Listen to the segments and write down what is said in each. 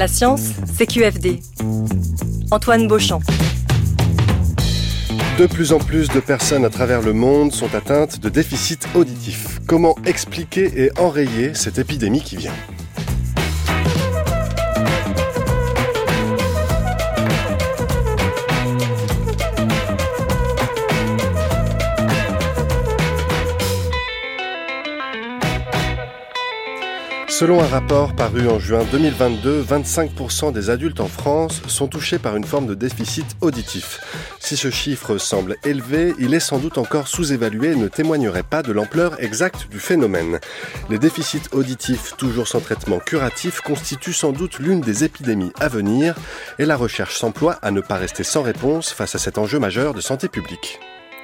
La science, c'est QFD. Antoine Beauchamp. De plus en plus de personnes à travers le monde sont atteintes de déficit auditif. Comment expliquer et enrayer cette épidémie qui vient ? Selon un rapport paru en juin 2022, 25% des adultes en France sont touchés par une forme de déficit auditif. Si ce chiffre semble élevé, il est sans doute encore sous-évalué et ne témoignerait pas de l'ampleur exacte du phénomène. Les déficits auditifs, toujours sans traitement curatif, constituent sans doute l'une des épidémies à venir et la recherche s'emploie à ne pas rester sans réponse face à cet enjeu majeur de santé publique.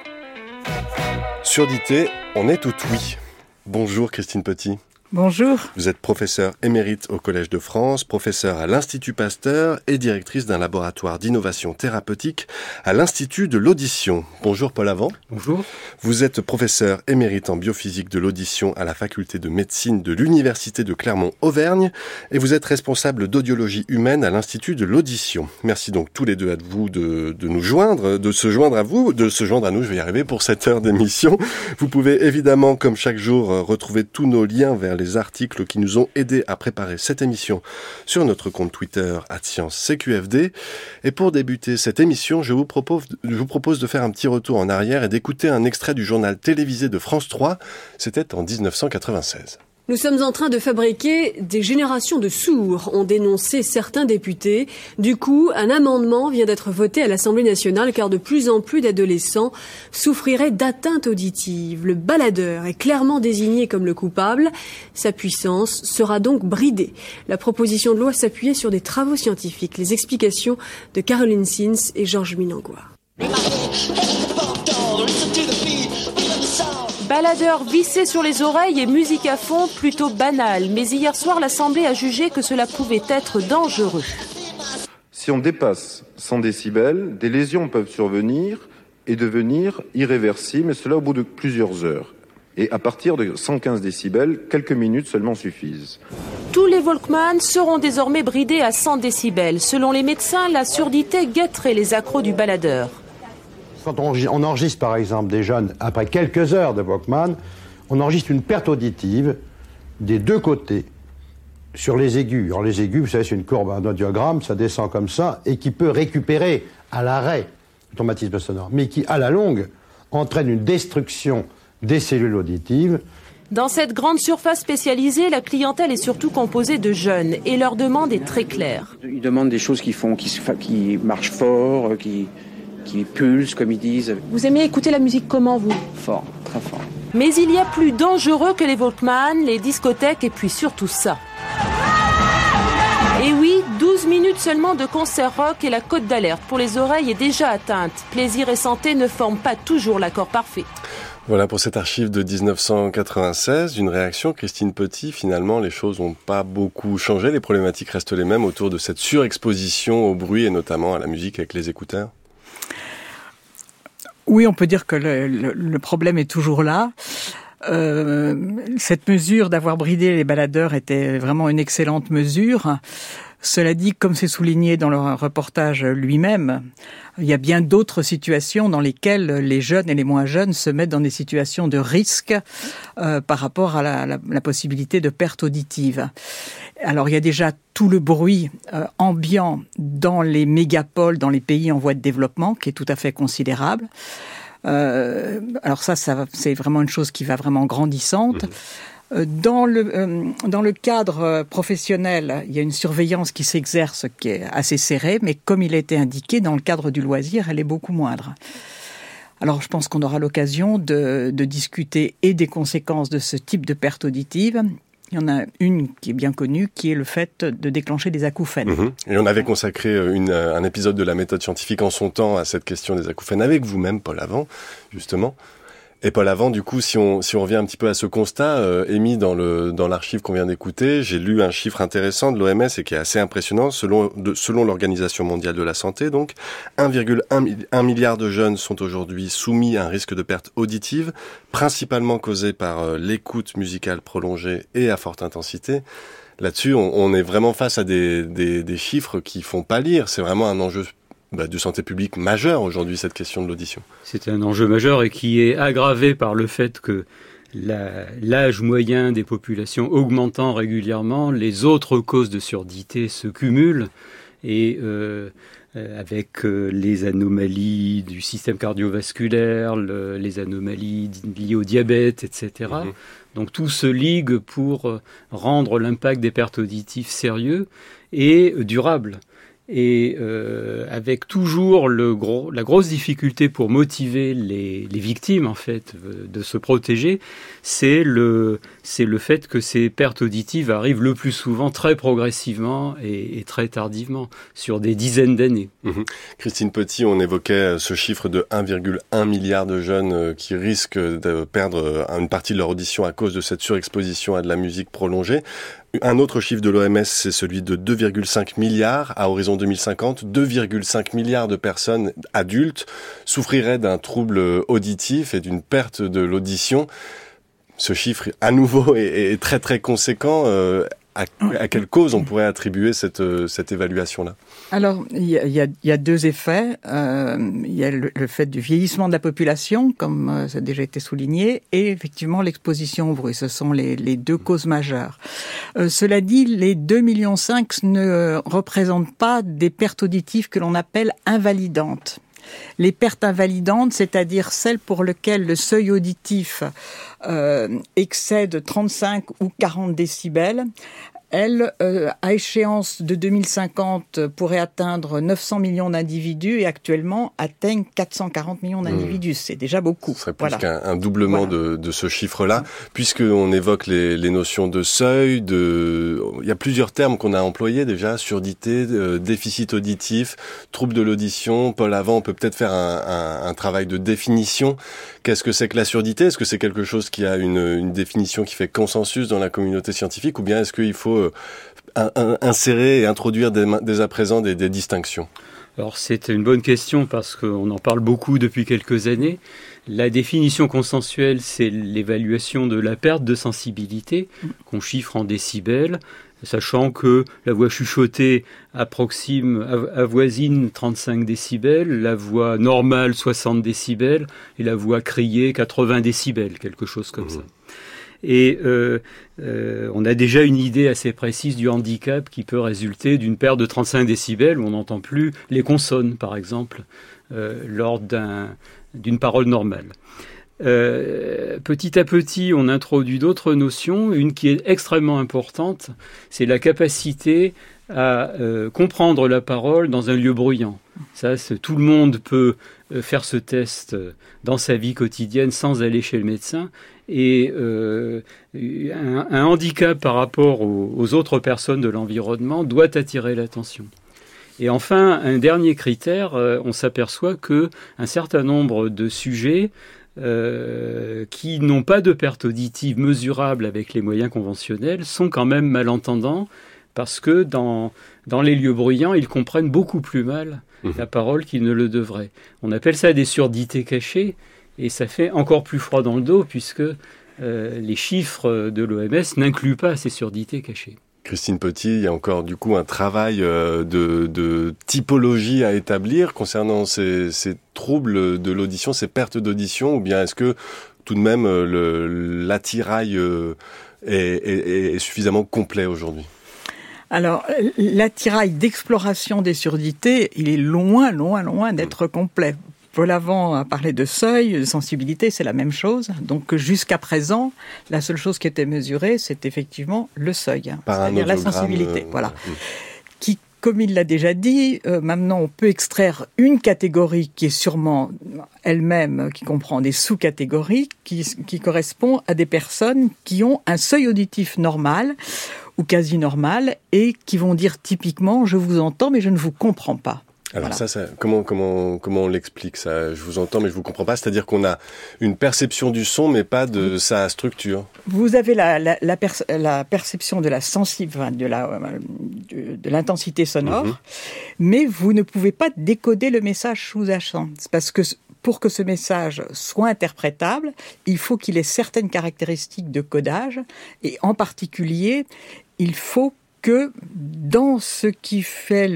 Surdité, on est tout oui. Bonjour Christine Petit. Bonjour. Vous êtes professeure émérite au Collège de France, professeure à l'Institut Pasteur et directrice d'un laboratoire d'innovation thérapeutique à l'Institut de l'audition. Bonjour Paul Avant. Bonjour. Vous êtes professeur émérite en biophysique de l'audition à la faculté de médecine de l'Université de Clermont-Auvergne et vous êtes responsable d'audiologie humaine à l'Institut de l'audition. Merci donc tous les deux à vous de nous joindre, de se joindre à nous, je vais y arriver pour cette heure d'émission. Vous pouvez évidemment, comme chaque jour, retrouver tous nos liens vers les articles qui nous ont aidés à préparer cette émission sur notre compte Twitter @ScienceCQFD. Et pour débuter cette émission, je vous propose de faire un petit retour en arrière et d'écouter un extrait du journal télévisé de France 3. C'était en 1996. Nous sommes en train de fabriquer des générations de sourds, ont dénoncé certains députés. Du coup, un amendement vient d'être voté à l'Assemblée nationale car de plus en plus d'adolescents souffriraient d'atteintes auditives. Le baladeur est clairement désigné comme le coupable. Sa puissance sera donc bridée. La proposition de loi s'appuyait sur des travaux scientifiques. Les explications de Caroline Sins et Georges Minangois. Baladeur vissé sur les oreilles et musique à fond, plutôt banal. Mais hier soir, l'Assemblée a jugé que cela pouvait être dangereux. Si on dépasse 100 décibels, des lésions peuvent survenir et devenir irréversibles, et cela au bout de plusieurs heures. Et à partir de 115 décibels, quelques minutes seulement suffisent. Tous les Walkman seront désormais bridés à 100 décibels. Selon les médecins, la surdité guetterait les accros du baladeur. Quand on enregistre par exemple des jeunes, après quelques heures de Walkman, on enregistre une perte auditive des deux côtés sur les aigus. Alors les aigus, vous savez, c'est une courbe, un audiogramme, ça descend comme ça, et qui peut récupérer à l'arrêt le traumatisme sonore, mais qui, à la longue, entraîne une destruction des cellules auditives. Dans cette grande surface spécialisée, la clientèle est surtout composée de jeunes, et leur demande est très claire. Ils demandent des choses qui marchent fort, qui pulse, comme ils disent. Vous aimez écouter la musique comment, vous ? Fort, très fort. Mais il y a plus dangereux que les Walkman, les discothèques et puis surtout ça. Et oui, 12 minutes seulement de concert rock et la cote d'alerte pour les oreilles est déjà atteinte. Plaisir et santé ne forment pas toujours l'accord parfait. Voilà pour cette archive de 1996, une réaction, Christine Petit. Finalement, les choses n'ont pas beaucoup changé, les problématiques restent les mêmes autour de cette surexposition au bruit et notamment à la musique avec les écouteurs. Oui, on peut dire que le problème est toujours là. Cette mesure d'avoir bridé les baladeurs était vraiment une excellente mesure. Cela dit, comme c'est souligné dans le reportage lui-même, il y a bien d'autres situations dans lesquelles les jeunes et les moins jeunes se mettent dans des situations de risque par rapport à la possibilité de perte auditive. Alors il y a déjà tout le bruit ambiant dans les mégapoles, dans les pays en voie de développement, qui est tout à fait considérable. Alors ça c'est vraiment une chose qui va vraiment grandissante. Dans le cadre professionnel, il y a une surveillance qui s'exerce qui est assez serrée, mais comme il a été indiqué, dans le cadre du loisir, elle est beaucoup moindre. Alors je pense qu'on aura l'occasion de discuter et des conséquences de ce type de perte auditive. Il y en a une qui est bien connue, qui est le fait de déclencher des acouphènes. Et on avait consacré un épisode de la méthode scientifique en son temps à cette question des acouphènes avec vous-même, Paul Avant, justement. Et Paul Avant, du coup, si on revient un petit peu à ce constat émis dans l'archive qu'on vient d'écouter, j'ai lu un chiffre intéressant de l'OMS et qui est assez impressionnant. Selon l'Organisation mondiale de la santé, donc, 1,1 milliard de jeunes sont aujourd'hui soumis à un risque de perte auditive, principalement causé par l'écoute musicale prolongée et à forte intensité. Là-dessus, on est vraiment face à des chiffres qui font pâlir. C'est vraiment un enjeu de santé publique majeur aujourd'hui, cette question de l'audition. C'est un enjeu majeur et qui est aggravé par le fait que l'âge moyen des populations augmentant régulièrement, les autres causes de surdité se cumulent et avec les anomalies du système cardiovasculaire, les anomalies liées au diabète, etc. Donc tout se ligue pour rendre l'impact des pertes auditives sérieux et durable. Et avec toujours la grosse difficulté pour motiver les victimes en fait de se protéger, c'est le fait que ces pertes auditives arrivent le plus souvent très progressivement et très tardivement, sur des dizaines d'années. Christine Petit, on évoquait ce chiffre de 1,1 milliard de jeunes qui risquent de perdre une partie de leur audition à cause de cette surexposition à de la musique prolongée. Un autre chiffre de l'OMS, c'est celui de 2,5 milliards à horizon 2050. 2,5 milliards de personnes adultes souffriraient d'un trouble auditif et d'une perte de l'audition. Ce chiffre, à nouveau, est très très conséquent. À quelle cause on pourrait attribuer cette évaluation-là ? Alors, il y a deux effets. Il y a le fait du vieillissement de la population, comme ça a déjà été souligné, et effectivement l'exposition au bruit. Ce sont les deux causes majeures. Cela dit, les 2,5 millions ne représentent pas des pertes auditives que l'on appelle invalidantes. Les pertes invalidantes, c'est-à-dire celles pour lesquelles le seuil auditif excède 35 ou 40 décibels, elles, à échéance de 2050, pourraient atteindre 900 millions d'individus et actuellement atteignent 440 millions d'individus. C'est déjà beaucoup. Ce serait plus qu'un doublement de ce chiffre-là, puisqu'on évoque les notions de seuil, il y a plusieurs termes qu'on a employés déjà, surdité, déficit auditif, trouble de l'audition. Paul Avant, on peut peut-être faire un travail de définition. Qu'est-ce que c'est que la surdité ? Est-ce que c'est quelque chose qui a une définition qui fait consensus dans la communauté scientifique, ou bien est-ce qu'il faut insérer et introduire dès à présent des distinctions ? Alors c'est une bonne question parce qu'on en parle beaucoup depuis quelques années. La définition consensuelle, c'est l'évaluation de la perte de sensibilité qu'on chiffre en décibels, sachant que la voix chuchotée avoisine 35 décibels, la voix normale 60 décibels et la voix criée 80 décibels, quelque chose comme ça. Et on a déjà une idée assez précise du handicap qui peut résulter d'une perte de 35 décibels où on n'entend plus les consonnes, par exemple, lors d'une parole normale. Petit à petit, on introduit d'autres notions. Une qui est extrêmement importante, c'est la capacité à comprendre la parole dans un lieu bruyant. Ça, tout le monde peut faire ce test dans sa vie quotidienne sans aller chez le médecin. Et un handicap par rapport aux autres personnes de l'environnement doit attirer l'attention. Et enfin, un dernier critère, on s'aperçoit que un certain nombre de sujets qui n'ont pas de perte auditive mesurable avec les moyens conventionnels sont quand même malentendants parce que dans les lieux bruyants, ils comprennent beaucoup plus mal la parole qu'ils ne le devraient. On appelle ça des surdités cachées et ça fait encore plus froid dans le dos puisque les chiffres de l'OMS n'incluent pas ces surdités cachées. Christine Petit, il y a encore du coup un travail de typologie à établir concernant ces troubles de l'audition, ces pertes d'audition, ou bien est-ce que tout de même l'attirail est suffisamment complet aujourd'hui ? Alors, l'attirail d'exploration des surdités, il est loin d'être complet. Paul Avant a parlé de seuil, de sensibilité, c'est la même chose. Donc jusqu'à présent, la seule chose qui était mesurée, c'est effectivement le seuil, c'est-à-dire la sensibilité. Voilà. Qui, comme il l'a déjà dit, maintenant on peut extraire une catégorie qui est sûrement elle-même, qui comprend des sous-catégories, qui correspond à des personnes qui ont un seuil auditif normal ou quasi normal et qui vont dire typiquement « je vous entends mais je ne vous comprends pas ». Alors voilà. ça, comment on l'explique ça ? Je vous entends, mais je vous comprends pas. C'est-à-dire qu'on a une perception du son, mais pas de sa structure. Vous avez la perception de la de l'intensité sonore, mais vous ne pouvez pas décoder le message sous-jacent. Parce que pour que ce message soit interprétable, il faut qu'il ait certaines caractéristiques de codage, et en particulier, il faut que dans ce qui fait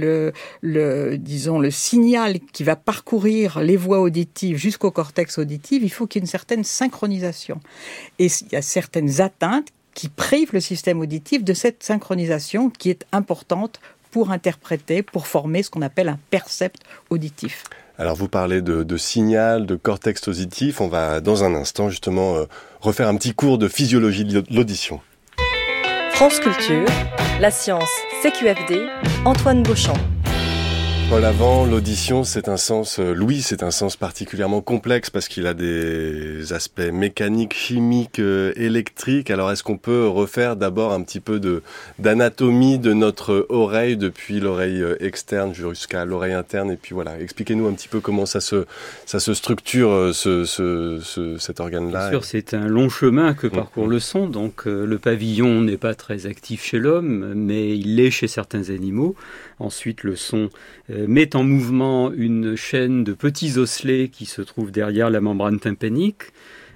le signal qui va parcourir les voies auditives jusqu'au cortex auditif, il faut qu'il y ait une certaine synchronisation. Et il y a certaines atteintes qui privent le système auditif de cette synchronisation qui est importante pour interpréter, pour former ce qu'on appelle un percept auditif. Alors vous parlez de signal, de cortex auditif. On va dans un instant justement refaire un petit cours de physiologie de l'audition. France Culture, la science CQFD, Antoine Beauchamp. Paul Avant, l'audition, c'est un sens particulièrement complexe parce qu'il a des aspects mécaniques, chimiques, électriques. Alors, est-ce qu'on peut refaire d'abord un petit peu d'anatomie de notre oreille depuis l'oreille externe jusqu'à l'oreille interne? Et puis voilà, expliquez-nous un petit peu comment ça se structure, cet organe-là. Bien sûr, c'est un long chemin que parcourt le son. Donc, le pavillon n'est pas très actif chez l'homme, mais il l'est chez certains animaux. Ensuite, le son met en mouvement une chaîne de petits osselets qui se trouvent derrière la membrane tympanique.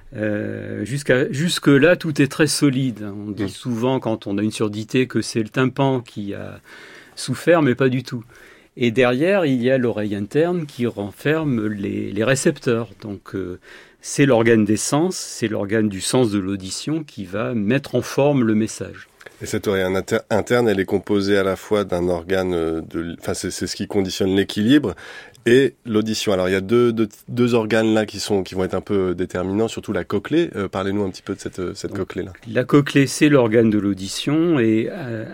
Jusque-là, tout est très solide. On dit souvent, quand on a une surdité, que c'est le tympan qui a souffert, mais pas du tout. Et derrière, il y a l'oreille interne qui renferme les récepteurs. Donc, c'est l'organe des sens, c'est l'organe du sens de l'audition qui va mettre en forme le message. Et cette oreille interne, elle est composée à la fois d'un organe c'est ce qui conditionne l'équilibre et l'audition. Alors il y a deux organes là qui vont être un peu déterminants, surtout la cochlée. Parlez-nous un petit peu de cette cochlée là. La cochlée, c'est l'organe de l'audition et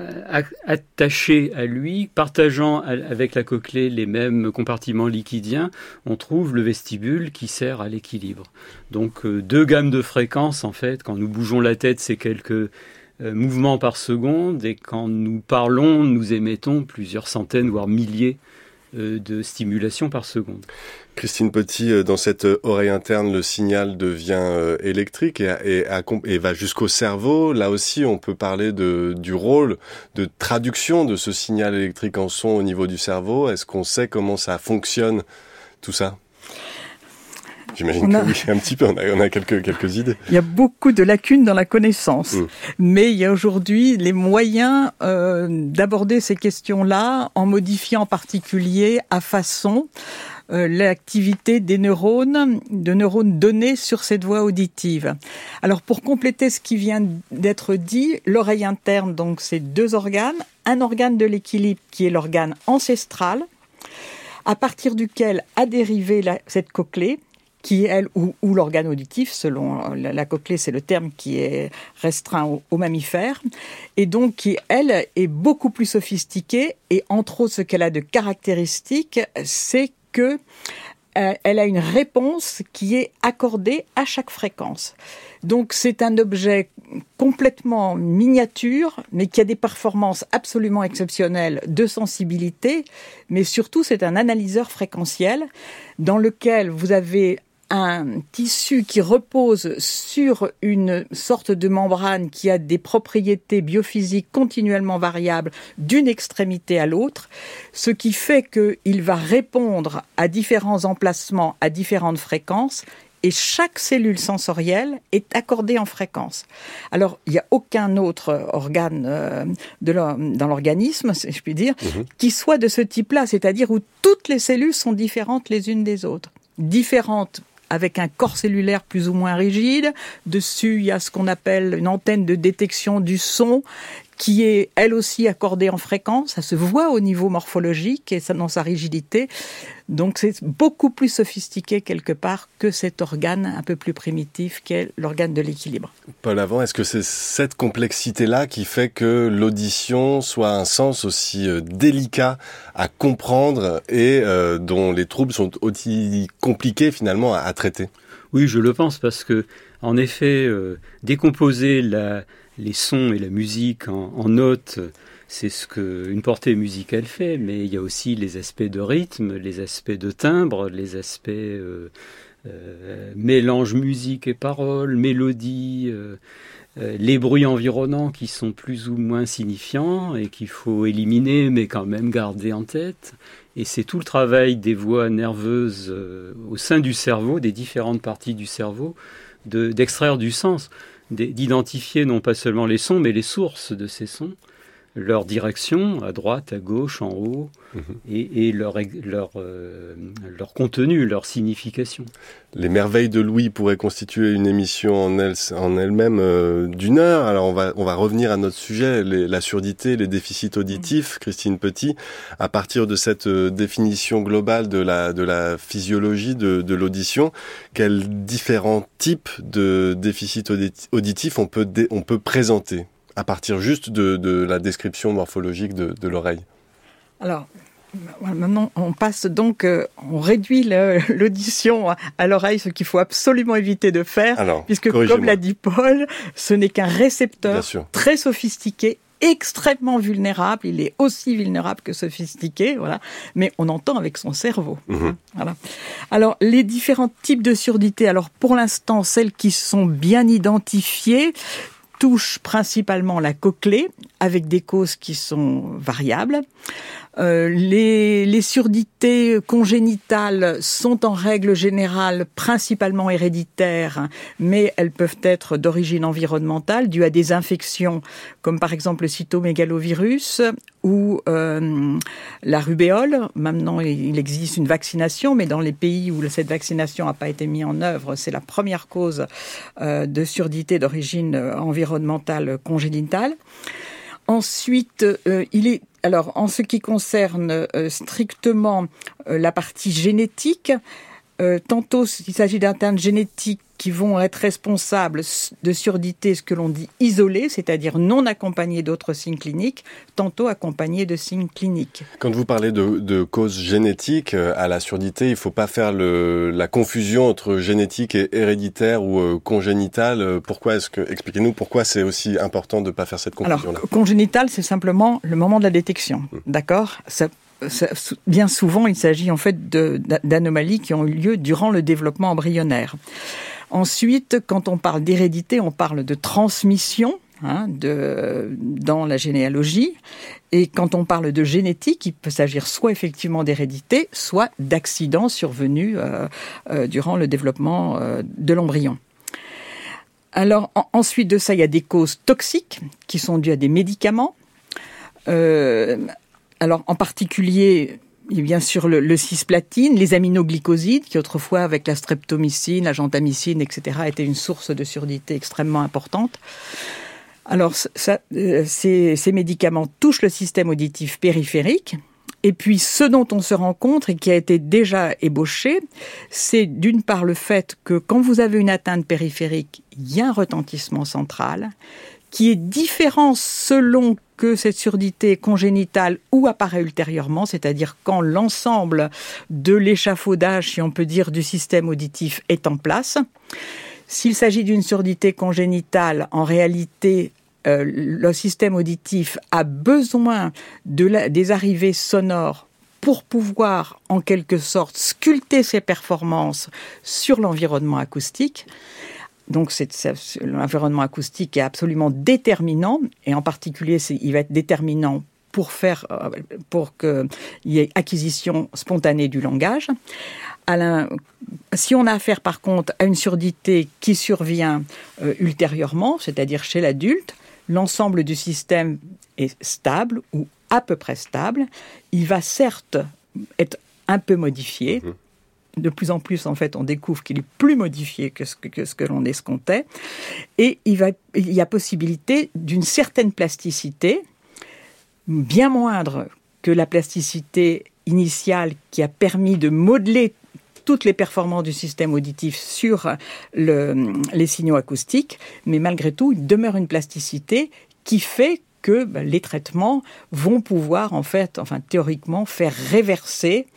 attaché à lui, partageant avec la cochlée les mêmes compartiments liquidiens, on trouve le vestibule qui sert à l'équilibre. Donc deux gammes de fréquences en fait. Quand nous bougeons la tête, c'est quelques mouvements par seconde, et quand nous parlons, nous émettons plusieurs centaines, voire milliers de stimulations par seconde. Christine Petit, dans cette oreille interne, le signal devient électrique et va jusqu'au cerveau. Là aussi, on peut parler du rôle de traduction de ce signal électrique en son au niveau du cerveau. Est-ce qu'on sait comment ça fonctionne, tout ça ? J'imagine que oui, un petit peu, on a quelques idées. Il y a beaucoup de lacunes dans la connaissance, mais il y a aujourd'hui les moyens d'aborder ces questions-là en modifiant en particulier à façon l'activité des neurones donnés sur cette voie auditive. Alors pour compléter ce qui vient d'être dit, l'oreille interne, donc c'est deux organes, un organe de l'équilibre qui est l'organe ancestral, à partir duquel a dérivé cette cochlée, qui elle ou l'organe auditif, selon la cochlée, c'est le terme qui est restreint aux mammifères, et donc qui elle est beaucoup plus sophistiquée, et entre autres ce qu'elle a de caractéristique, c'est que elle a une réponse qui est accordée à chaque fréquence. Donc c'est un objet complètement miniature, mais qui a des performances absolument exceptionnelles de sensibilité, mais surtout c'est un analyseur fréquentiel dans lequel vous avez un tissu qui repose sur une sorte de membrane qui a des propriétés biophysiques continuellement variables d'une extrémité à l'autre, ce qui fait qu'il va répondre à différents emplacements, à différentes fréquences, et chaque cellule sensorielle est accordée en fréquence. Alors, il n'y a aucun autre organe dans l'organisme, si je puis dire, qui soit de ce type-là, c'est-à-dire où toutes les cellules sont différentes les unes des autres. Différentes avec un corps cellulaire plus ou moins rigide. Dessus, il y a ce qu'on appelle une antenne de détection du son qui est, elle aussi, accordée en fréquence. Ça se voit au niveau morphologique et ça, dans sa rigidité. Donc, c'est beaucoup plus sophistiqué, quelque part, que cet organe un peu plus primitif qu'est l'organe de l'équilibre. Paul Avant, est-ce que c'est cette complexité-là qui fait que l'audition soit un sens aussi délicat à comprendre et dont les troubles sont aussi compliqués, finalement, à traiter ? Oui, je le pense, parce que, en effet, décomposer les sons et la musique en notes, c'est ce qu'une portée musicale fait, mais il y a aussi les aspects de rythme, les aspects de timbre, les aspects mélange musique et parole, mélodie, les bruits environnants qui sont plus ou moins signifiants et qu'il faut éliminer mais quand même garder en tête. Et c'est tout le travail des voies nerveuses au sein du cerveau, des différentes parties du cerveau, d'extraire du sens, d'identifier non pas seulement les sons mais les sources de ces sons, leur direction, à droite, à gauche, en haut, et leur contenu, leur signification. Les merveilles de l'ouïe pourraient constituer une émission en elle-même d'une heure. Alors on va revenir à notre sujet, la surdité, les déficits auditifs, Christine Petit, à partir de cette définition globale de la physiologie de l'audition. Quels différents types de déficits auditifs on peut présenter à partir juste de la description morphologique de l'oreille? Alors, maintenant, on passe donc, on réduit l'audition à l'oreille, ce qu'il faut absolument éviter de faire, puisque comme l'a dit Paul, ce n'est qu'un récepteur très sophistiqué, extrêmement vulnérable. Il est aussi vulnérable que sophistiqué, voilà. Mais on entend avec son cerveau. Voilà. Alors, les différents types de surdité. Alors, pour l'instant, celles qui sont bien identifiées touchent principalement la cochlée, avec des causes qui sont variables. Les surdités congénitales sont en règle générale principalement héréditaires, mais elles peuvent être d'origine environnementale, dues à des infections, comme par exemple le cytomégalovirus ou la rubéole. Maintenant, il existe une vaccination, mais dans les pays où cette vaccination n'a pas été mise en œuvre, c'est la première cause de surdité d'origine environnementale congénitale. Ensuite, alors, en ce qui concerne strictement la partie génétique, tantôt il s'agit d'atteintes génétiques qui vont être responsables de surdité, ce que l'on dit isolée, c'est-à-dire non accompagnées d'autres signes cliniques, tantôt accompagnées de signes cliniques. Quand vous parlez de causes génétiques à la surdité, il ne faut pas faire la confusion entre génétique et héréditaire ou congénitale. Expliquez-nous pourquoi c'est aussi important de ne pas faire cette confusion-là. Alors, congénitale, c'est simplement le moment de la détection, d'accord ? Bien souvent, il s'agit en fait d'anomalies qui ont eu lieu durant le développement embryonnaire. Ensuite, quand on parle d'hérédité, on parle de transmission dans la généalogie. Et quand on parle de génétique, il peut s'agir soit effectivement d'hérédité, soit d'accidents survenus durant le développement de l'embryon. Alors, ensuite de ça, il y a des causes toxiques qui sont dues à des médicaments. Alors, en particulier, il y a bien sûr le cisplatine, les aminoglycosides, qui autrefois, avec la streptomycine, la gentamicine, etc., étaient une source de surdité extrêmement importante. Alors, ces médicaments touchent le système auditif périphérique. Et puis, ce dont on se rend compte et qui a été déjà ébauché, c'est d'une part le fait que quand vous avez une atteinte périphérique, il y a un retentissement central qui est différent selon que cette surdité est congénitale ou apparaît ultérieurement, c'est-à-dire quand l'ensemble de l'échafaudage, si on peut dire, du système auditif est en place. S'il s'agit d'une surdité congénitale, en réalité, le système auditif a besoin des arrivées sonores pour pouvoir, en quelque sorte, sculpter ses performances sur l'environnement acoustique. Donc, l'environnement acoustique est absolument déterminant, et en particulier, il va être déterminant pour qu'il y ait acquisition spontanée du langage. Si on a affaire, par contre, à une surdité qui survient ultérieurement, c'est-à-dire chez l'adulte, l'ensemble du système est stable ou à peu près stable. Il va certes être un peu modifié. De plus en plus, en fait, on découvre qu'il est plus modifié que ce que l'on escomptait. Et il y a possibilité d'une certaine plasticité, bien moindre que la plasticité initiale qui a permis de modeler toutes les performances du système auditif sur les signaux acoustiques. Mais malgré tout, il demeure une plasticité qui fait que les traitements vont pouvoir, théoriquement, faire réverser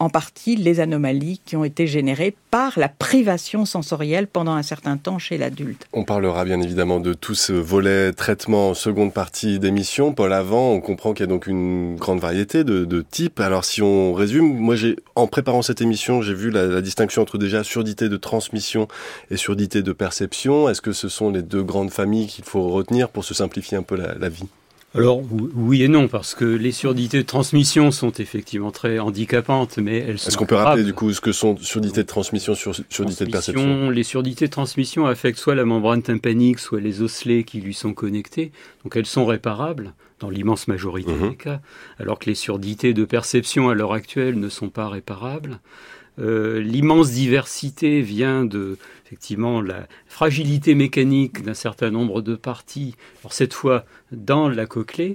en partie les anomalies qui ont été générées par la privation sensorielle pendant un certain temps chez l'adulte. On parlera bien évidemment de tout ce volet traitement en seconde partie d'émission. Paul, avant, on comprend qu'il y a donc une grande variété de types. Alors si on résume, moi en préparant cette émission, j'ai vu la distinction entre déjà surdité de transmission et surdité de perception. Est-ce que ce sont les deux grandes familles qu'il faut retenir pour se simplifier un peu la vie ? Alors oui et non, parce que les surdités de transmission sont effectivement très handicapantes, mais elles sont... Est-ce qu'on peut rappeler du coup ce que sont surdités de transmission, surdités de perception ? Les surdités de transmission affectent soit la membrane tympanique, soit les osselets qui lui sont connectés, donc elles sont réparables dans l'immense majorité des cas, alors que les surdités de perception à l'heure actuelle ne sont pas réparables. L'immense diversité vient de, effectivement, la fragilité mécanique d'un certain nombre de parties, alors cette fois dans la cochlée,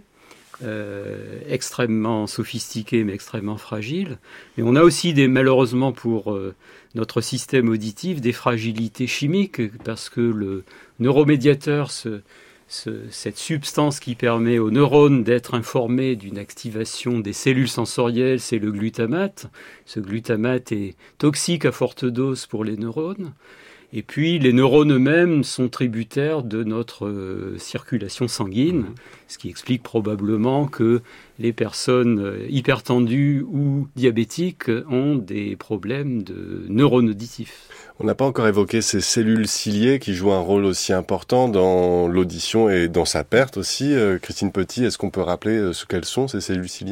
extrêmement sophistiquée mais extrêmement fragile. Et on a aussi malheureusement pour notre système auditif des fragilités chimiques, parce que le neuromédiateur, cette substance qui permet aux neurones d'être informés d'une activation des cellules sensorielles, c'est le glutamate. Ce glutamate est toxique à forte dose pour les neurones. Et puis, les neurones eux-mêmes sont tributaires de notre circulation sanguine, ce qui explique probablement que les personnes hypertendues ou diabétiques ont des problèmes de neurones auditifs. On n'a pas encore évoqué ces cellules ciliées qui jouent un rôle aussi important dans l'audition et dans sa perte aussi. Christine Petit, est-ce qu'on peut rappeler ce qu'elles sont, ces cellules ciliées ?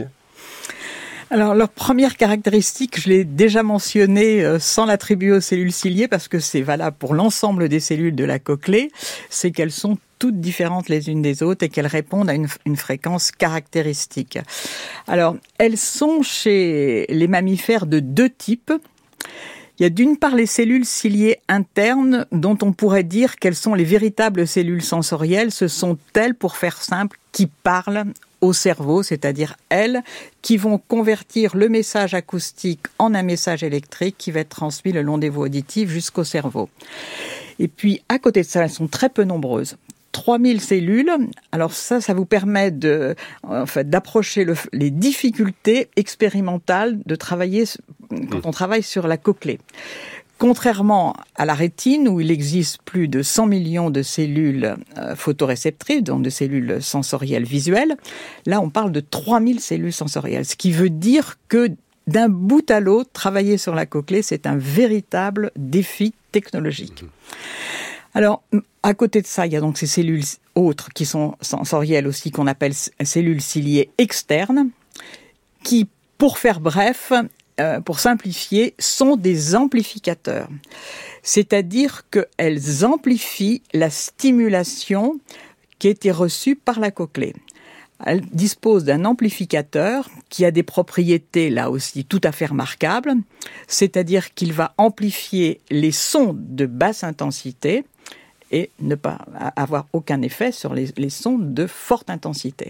Alors, leur première caractéristique, je l'ai déjà mentionné sans l'attribuer aux cellules ciliées parce que c'est valable pour l'ensemble des cellules de la cochlée, c'est qu'elles sont toutes différentes les unes des autres et qu'elles répondent à une fréquence caractéristique. Alors, elles sont chez les mammifères de deux types. Il y a d'une part les cellules ciliées internes dont on pourrait dire qu'elles sont les véritables cellules sensorielles. Ce sont elles, pour faire simple, qui parlent au cerveau, c'est-à-dire elles qui vont convertir le message acoustique en un message électrique qui va être transmis le long des voies auditives jusqu'au cerveau. Et puis, à côté de ça, elles sont très peu nombreuses. 3000 cellules. Alors ça vous permet d'approcher les difficultés expérimentales de travailler quand on travaille sur la cochlée. Contrairement à la rétine, où il existe plus de 100 millions de cellules photoréceptrices, donc de cellules sensorielles visuelles, là on parle de 3000 cellules sensorielles, ce qui veut dire que d'un bout à l'autre, travailler sur la cochlée, c'est un véritable défi technologique. Alors, à côté de ça, il y a donc ces cellules autres qui sont sensorielles aussi, qu'on appelle cellules ciliées externes, qui, pour faire bref, pour simplifier, sont des amplificateurs. C'est-à-dire qu'elles amplifient la stimulation qui a été reçue par la cochlée. Elle dispose d'un amplificateur qui a des propriétés, là aussi, tout à fait remarquables. C'est-à-dire qu'il va amplifier les sons de basse intensité et ne pas avoir aucun effet sur les sons de forte intensité.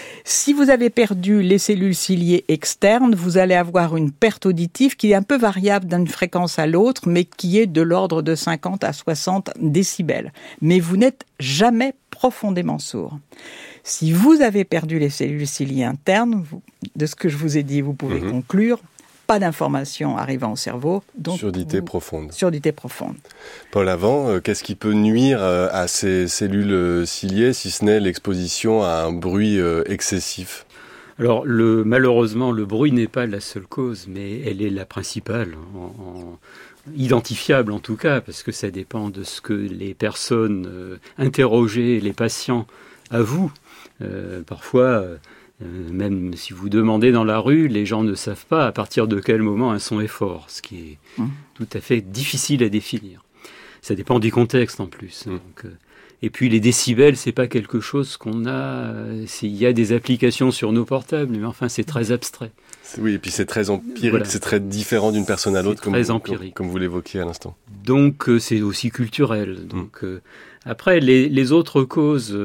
Si vous avez perdu les cellules ciliées externes, vous allez avoir une perte auditive qui est un peu variable d'une fréquence à l'autre, mais qui est de l'ordre de 50 à 60 décibels. Mais vous n'êtes jamais profondément sourd. Si vous avez perdu les cellules ciliées internes, de ce que je vous ai dit, vous pouvez conclure, pas d'informations arrivant au cerveau. Donc surdité profonde. Surdité profonde. Paul Avant, qu'est-ce qui peut nuire à ces cellules ciliées, si ce n'est l'exposition à un bruit excessif ? Alors, malheureusement, le bruit n'est pas la seule cause, mais elle est la principale, identifiable en tout cas, parce que ça dépend de ce que les personnes interrogées, les patients, avouent. Parfois... même si vous demandez dans la rue, les gens ne savent pas à partir de quel moment un son est fort, ce qui est tout à fait difficile à définir. Ça dépend du contexte en plus. Donc, et puis les décibels, c'est pas quelque chose qu'on a. Il y a des applications sur nos portables, mais enfin c'est très abstrait. Oui, et puis c'est très empirique, voilà. C'est très différent d'une personne à l'autre, comme vous l'évoquiez à l'instant. Donc c'est aussi culturel. Donc après les autres causes.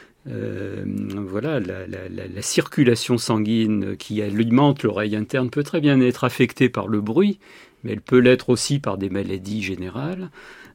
Voilà, la circulation sanguine qui alimente l'oreille interne peut très bien être affectée par le bruit, mais elle peut l'être aussi par des maladies générales.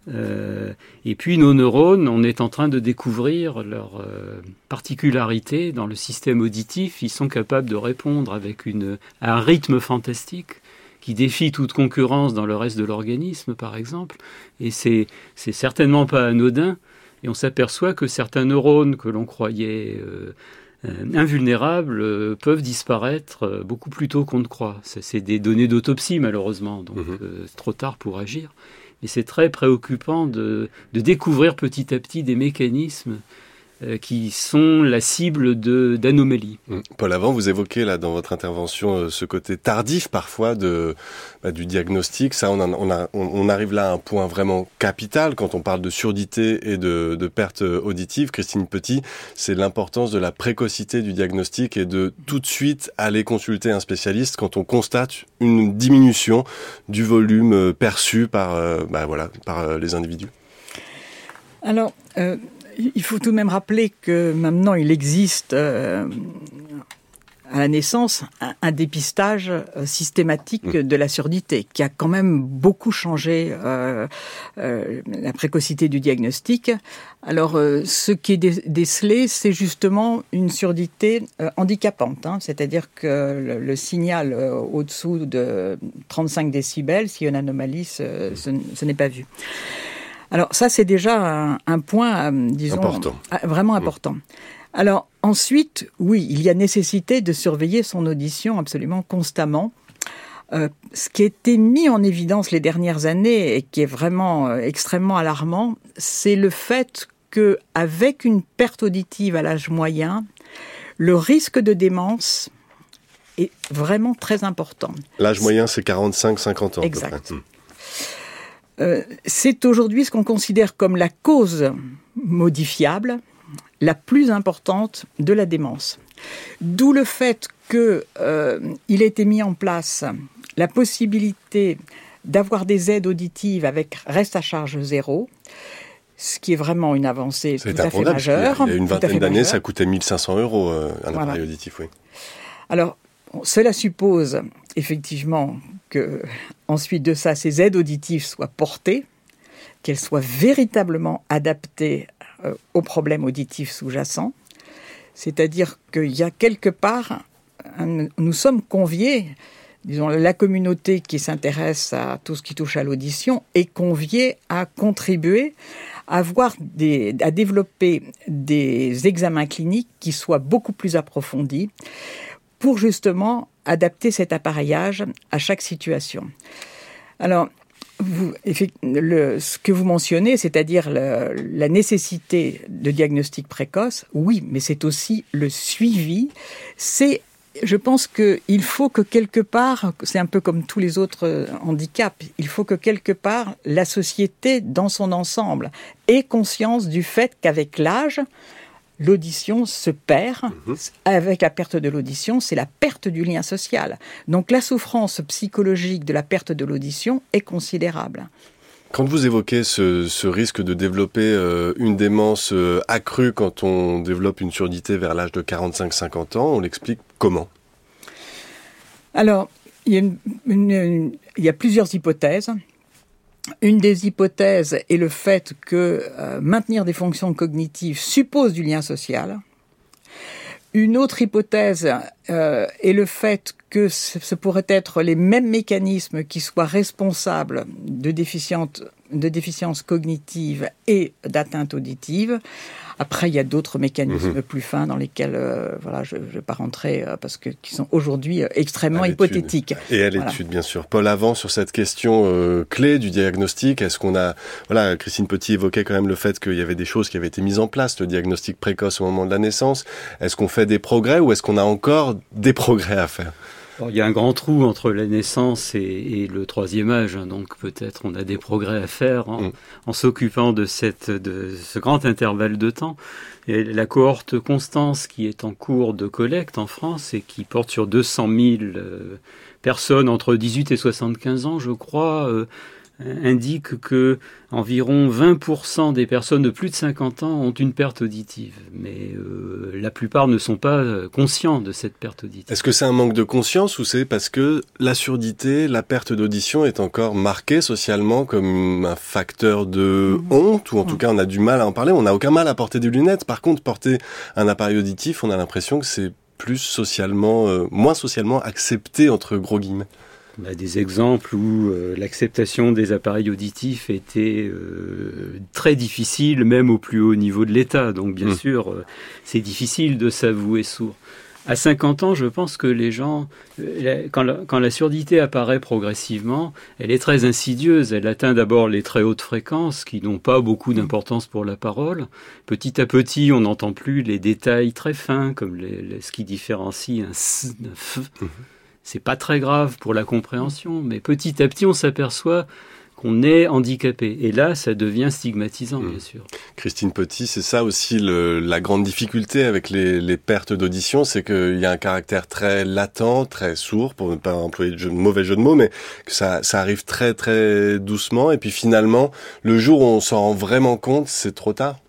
Et puis nos neurones, on est en train de découvrir leur particularité dans le système auditif. Ils sont capables de répondre avec un rythme fantastique qui défie toute concurrence dans le reste de l'organisme, par exemple. Et c'est certainement pas anodin. Et on s'aperçoit que certains neurones que l'on croyait invulnérables peuvent disparaître beaucoup plus tôt qu'on ne croit. C'est des données d'autopsie, malheureusement, donc c'est trop tard pour agir. Mais c'est très préoccupant de découvrir petit à petit des mécanismes qui sont la cible d'anomalies. Paul Avant, vous évoquez là dans votre intervention ce côté tardif parfois du diagnostic. Ça, on arrive là à un point vraiment capital quand on parle de surdité et de perte auditive. Christine Petit, c'est l'importance de la précocité du diagnostic et de tout de suite aller consulter un spécialiste quand on constate une diminution du volume perçu par les individus. Alors, il faut tout de même rappeler que maintenant il existe à la naissance un dépistage systématique de la surdité qui a quand même beaucoup changé la précocité du diagnostic. Alors ce qui est décelé, c'est justement une surdité handicapante, c'est-à-dire que le signal au-dessous de 35 décibels, s'il y a une anomalie, ce n'est pas vu. Alors ça, c'est déjà un point, disons, important. Vraiment important. Alors ensuite, oui, il y a nécessité de surveiller son audition absolument constamment. Ce qui a été mis en évidence les dernières années et qui est vraiment extrêmement alarmant, c'est le fait qu'avec une perte auditive à l'âge moyen, le risque de démence est vraiment très important. L'âge moyen, c'est 45-50 ans. Exact. C'est aujourd'hui ce qu'on considère comme la cause modifiable la plus importante de la démence. D'où le fait qu'il a été mis en place la possibilité d'avoir des aides auditives avec reste à charge zéro, ce qui est vraiment une avancée tout à fait majeure. Il y a une vingtaine d'années, ça coûtait 1 500 € un appareil auditif, oui. Alors, cela suppose effectivement que, ensuite de ça, ces aides auditives soient portées, qu'elles soient véritablement adaptées aux problèmes auditifs sous-jacents. C'est-à-dire qu'il y a quelque part, nous sommes conviés, disons, la communauté qui s'intéresse à tout ce qui touche à l'audition est conviée à contribuer à développer des examens cliniques qui soient beaucoup plus approfondis pour justement adapter cet appareillage à chaque situation. Alors, ce que vous mentionnez, c'est-à-dire la nécessité de diagnostic précoce, oui, mais c'est aussi le suivi. Je pense qu'il faut que quelque part, c'est un peu comme tous les autres handicaps, il faut que quelque part la société dans son ensemble ait conscience du fait qu'avec l'âge, l'audition se perd. Avec la perte de l'audition, c'est la perte du lien social. Donc la souffrance psychologique de la perte de l'audition est considérable. Quand vous évoquez ce risque de développer une démence accrue quand on développe une surdité vers l'âge de 45-50 ans, on l'explique comment ? Alors, il y a plusieurs hypothèses. Une des hypothèses est le fait que maintenir des fonctions cognitives suppose du lien social. Une autre hypothèse est le fait que ce pourraient être les mêmes mécanismes qui soient responsables de déficience cognitive et d'atteinte auditive. Après, il y a d'autres mécanismes plus fins dans lesquels je ne vais pas rentrer parce qui sont aujourd'hui extrêmement hypothétiques. Et à l'étude, bien sûr. Paul Avant, sur cette question clé du diagnostic, est-ce qu'on a... Voilà, Christine Petit évoquait quand même le fait qu'il y avait des choses qui avaient été mises en place, le diagnostic précoce au moment de la naissance. Est-ce qu'on fait des progrès ou est-ce qu'on a encore des progrès à faire ? Alors, il y a un grand trou entre la naissance et le troisième âge, donc peut-être on a des progrès à faire en s'occupant de ce grand intervalle de temps. Et la cohorte Constance qui est en cours de collecte en France et qui porte sur 200 000 personnes entre 18 et 75 ans, je crois, indique que environ 20% des personnes de plus de 50 ans ont une perte auditive. Mais la plupart ne sont pas conscients de cette perte auditive. Est-ce que c'est un manque de conscience ou c'est parce que la surdité, la perte d'audition est encore marquée socialement comme un facteur de honte, ou en tout cas on a du mal à en parler, on n'a aucun mal à porter des lunettes. Par contre, porter un appareil auditif, on a l'impression que c'est plus socialement, moins socialement accepté entre gros guillemets. On a des exemples où l'acceptation des appareils auditifs était très difficile, même au plus haut niveau de l'État. Donc bien sûr, c'est difficile de s'avouer sourd. À 50 ans, je pense que les gens, quand la surdité apparaît progressivement, elle est très insidieuse. Elle atteint d'abord les très hautes fréquences qui n'ont pas beaucoup d'importance pour la parole. Petit à petit, on n'entend plus les détails très fins, comme ce qui différencie un S d'un F. C'est pas très grave pour la compréhension, mais petit à petit, on s'aperçoit qu'on est handicapé. Et là, ça devient stigmatisant, bien sûr. Christine Petit, c'est ça aussi la grande difficulté avec les pertes d'audition, c'est qu'il y a un caractère très latent, très sourd, pour ne pas employer de mauvais jeu de mots, mais que ça arrive très très doucement, et puis finalement, le jour où on s'en rend vraiment compte, c'est trop tard.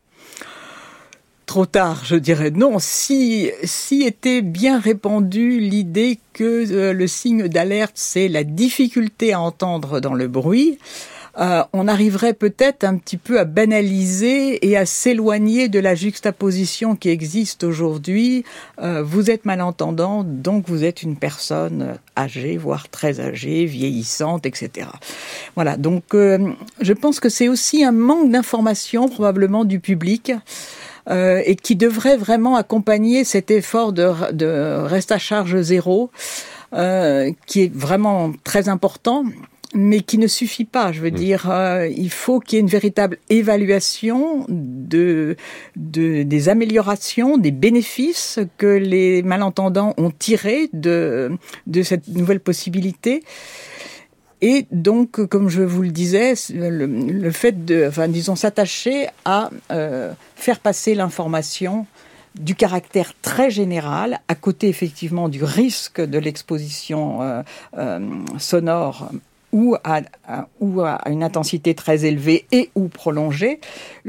Trop tard, je dirais non. Si était bien répandue l'idée que le signe d'alerte, c'est la difficulté à entendre dans le bruit, on arriverait peut-être un petit peu à banaliser et à s'éloigner de la juxtaposition qui existe aujourd'hui. Vous êtes malentendant, donc vous êtes une personne âgée, voire très âgée, vieillissante, etc. Voilà, donc je pense que c'est aussi un manque d'information probablement du public. Et qui devrait vraiment accompagner cet effort de reste à charge zéro, qui est vraiment très important, mais qui ne suffit pas. Je veux dire, il faut qu'il y ait une véritable évaluation des améliorations, des bénéfices que les malentendants ont tirés de cette nouvelle possibilité. Et donc, comme je vous le disais, le fait s'attacher à faire passer l'information du caractère très général, à côté effectivement du risque de l'exposition sonore ou à une intensité très élevée et ou prolongée,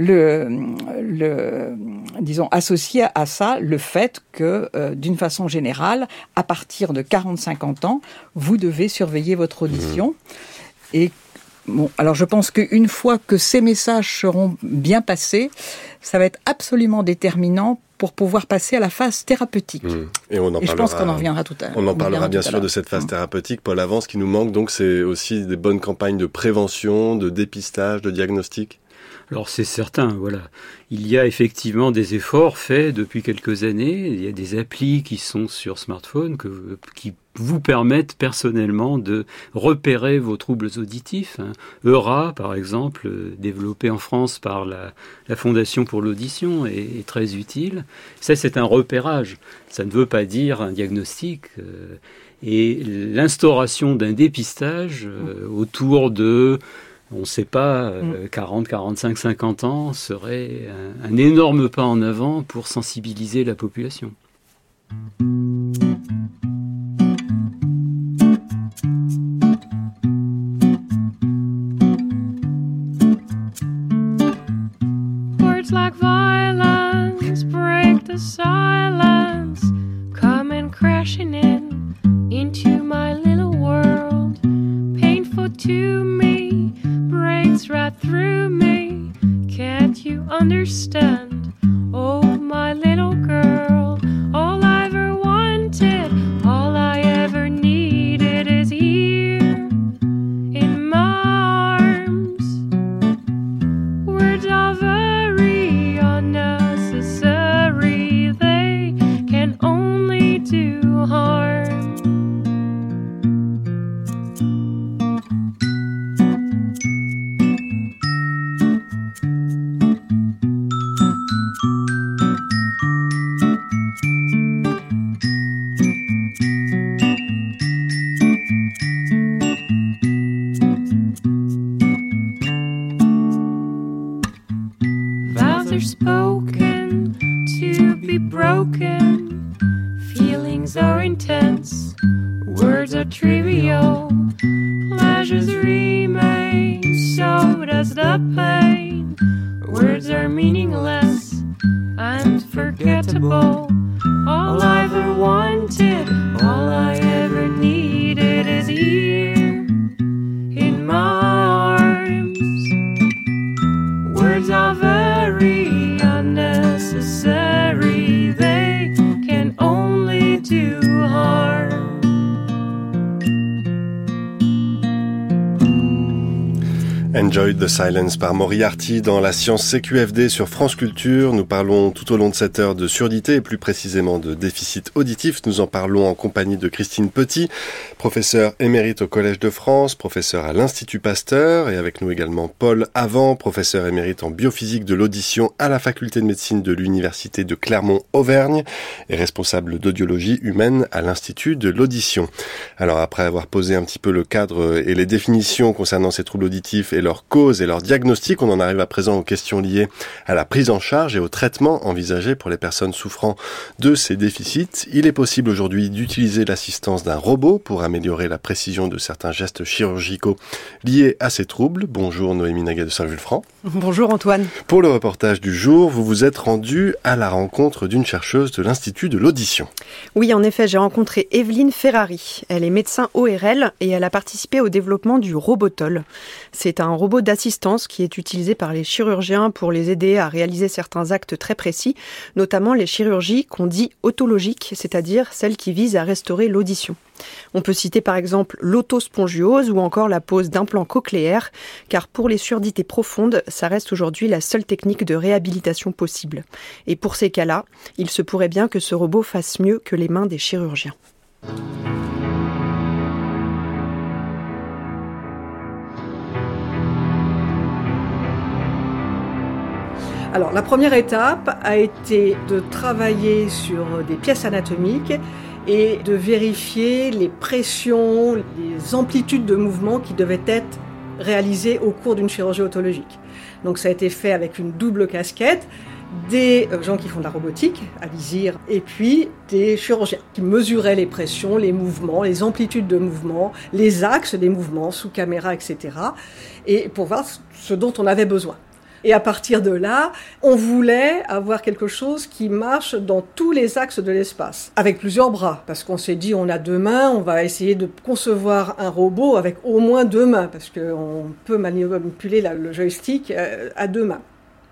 disons, associé à ça le fait que, d'une façon générale, à partir de 40-50 ans, vous devez surveiller votre audition. Et bon, alors je pense qu'une fois que ces messages seront bien passés, ça va être absolument déterminant pour pouvoir passer à la phase thérapeutique. Et je pense qu'on en reviendra tout à l'heure. On en parlera bien sûr de cette phase thérapeutique. Paul Avance, ce qui nous manque donc, c'est aussi des bonnes campagnes de prévention, de dépistage, de diagnostic. Alors c'est certain, voilà. Il y a effectivement des efforts faits depuis quelques années. Il y a des applis qui sont sur smartphone qui vous permettent personnellement de repérer vos troubles auditifs. Eura, par exemple, développé en France par la Fondation pour l'audition, est très utile. Ça, c'est un repérage. Ça ne veut pas dire un diagnostic. Et l'instauration d'un dépistage autour de... on ne sait pas, 40, 45, 50 ans serait un énorme pas en avant pour sensibiliser la population. Words like violence break the silence, coming crashing in into my little world, painful to me, breaks right through me. Can't you understand? Oh, my little girl, all I ever wanted, all I ever needed is here in my arms. Words are very unnecessary, they can only do harm. Vows are spoken to be broken, feelings are intense, words are trivial, pleasures remain, so does the pain. Words are meaningless and forgettable, all I ever wanted, all I ever needed is here in my arms. Words are very unnecessary, they can only do harm. Enjoy the Silence par Moriarty dans la science CQFD sur France Culture. Nous parlons tout au long de cette heure de surdité et plus précisément de déficit auditif. Nous en parlons en compagnie de Christine Petit, professeure émérite au Collège de France, professeure à l'Institut Pasteur, et avec nous également Paul Avant, professeur émérite en biophysique de l'audition à la faculté de médecine de l'Université de Clermont-Auvergne et responsable d'audiologie humaine à l'Institut de l'audition. Alors après avoir posé un petit peu le cadre et les définitions concernant ces troubles auditifs et leurs causes et leurs diagnostics, on en arrive à présent aux questions liées à la prise en charge et au traitement envisagé pour les personnes souffrant de ces déficits. Il est possible aujourd'hui d'utiliser l'assistance d'un robot pour améliorer la précision de certains gestes chirurgicaux liés à ces troubles. Bonjour Noémie Naguet de Saint-Vulfranc. Bonjour Antoine. Pour le reportage du jour, vous vous êtes rendu à la rencontre d'une chercheuse de l'Institut de l'audition. Oui, en effet, j'ai rencontré Evelyne Ferrari. Elle est médecin ORL et elle a participé au développement du Robotol. C'est un robot d'assistance qui est utilisé par les chirurgiens pour les aider à réaliser certains actes très précis, notamment les chirurgies qu'on dit otologiques, c'est-à-dire celles qui visent à restaurer l'audition. On peut citer par exemple l'autospongiose ou encore la pose d'implants cochléaires, car pour les surdités profondes, ça reste aujourd'hui la seule technique de réhabilitation possible. Et pour ces cas-là, il se pourrait bien que ce robot fasse mieux que les mains des chirurgiens. Alors, la première étape a été de travailler sur des pièces anatomiques et de vérifier les pressions, les amplitudes de mouvement qui devaient être réalisées au cours d'une chirurgie otologique. Donc, ça a été fait avec une double casquette, des gens qui font de la robotique, à Lisieux, et puis des chirurgiens qui mesuraient les pressions, les mouvements, les amplitudes de mouvement, les axes des mouvements sous caméra, etc. et pour voir ce dont on avait besoin. Et à partir de là, on voulait avoir quelque chose qui marche dans tous les axes de l'espace, avec plusieurs bras, parce qu'on s'est dit on a 2 mains, on va essayer de concevoir un robot avec au moins 2 mains, parce qu'on peut manipuler le joystick à 2 mains.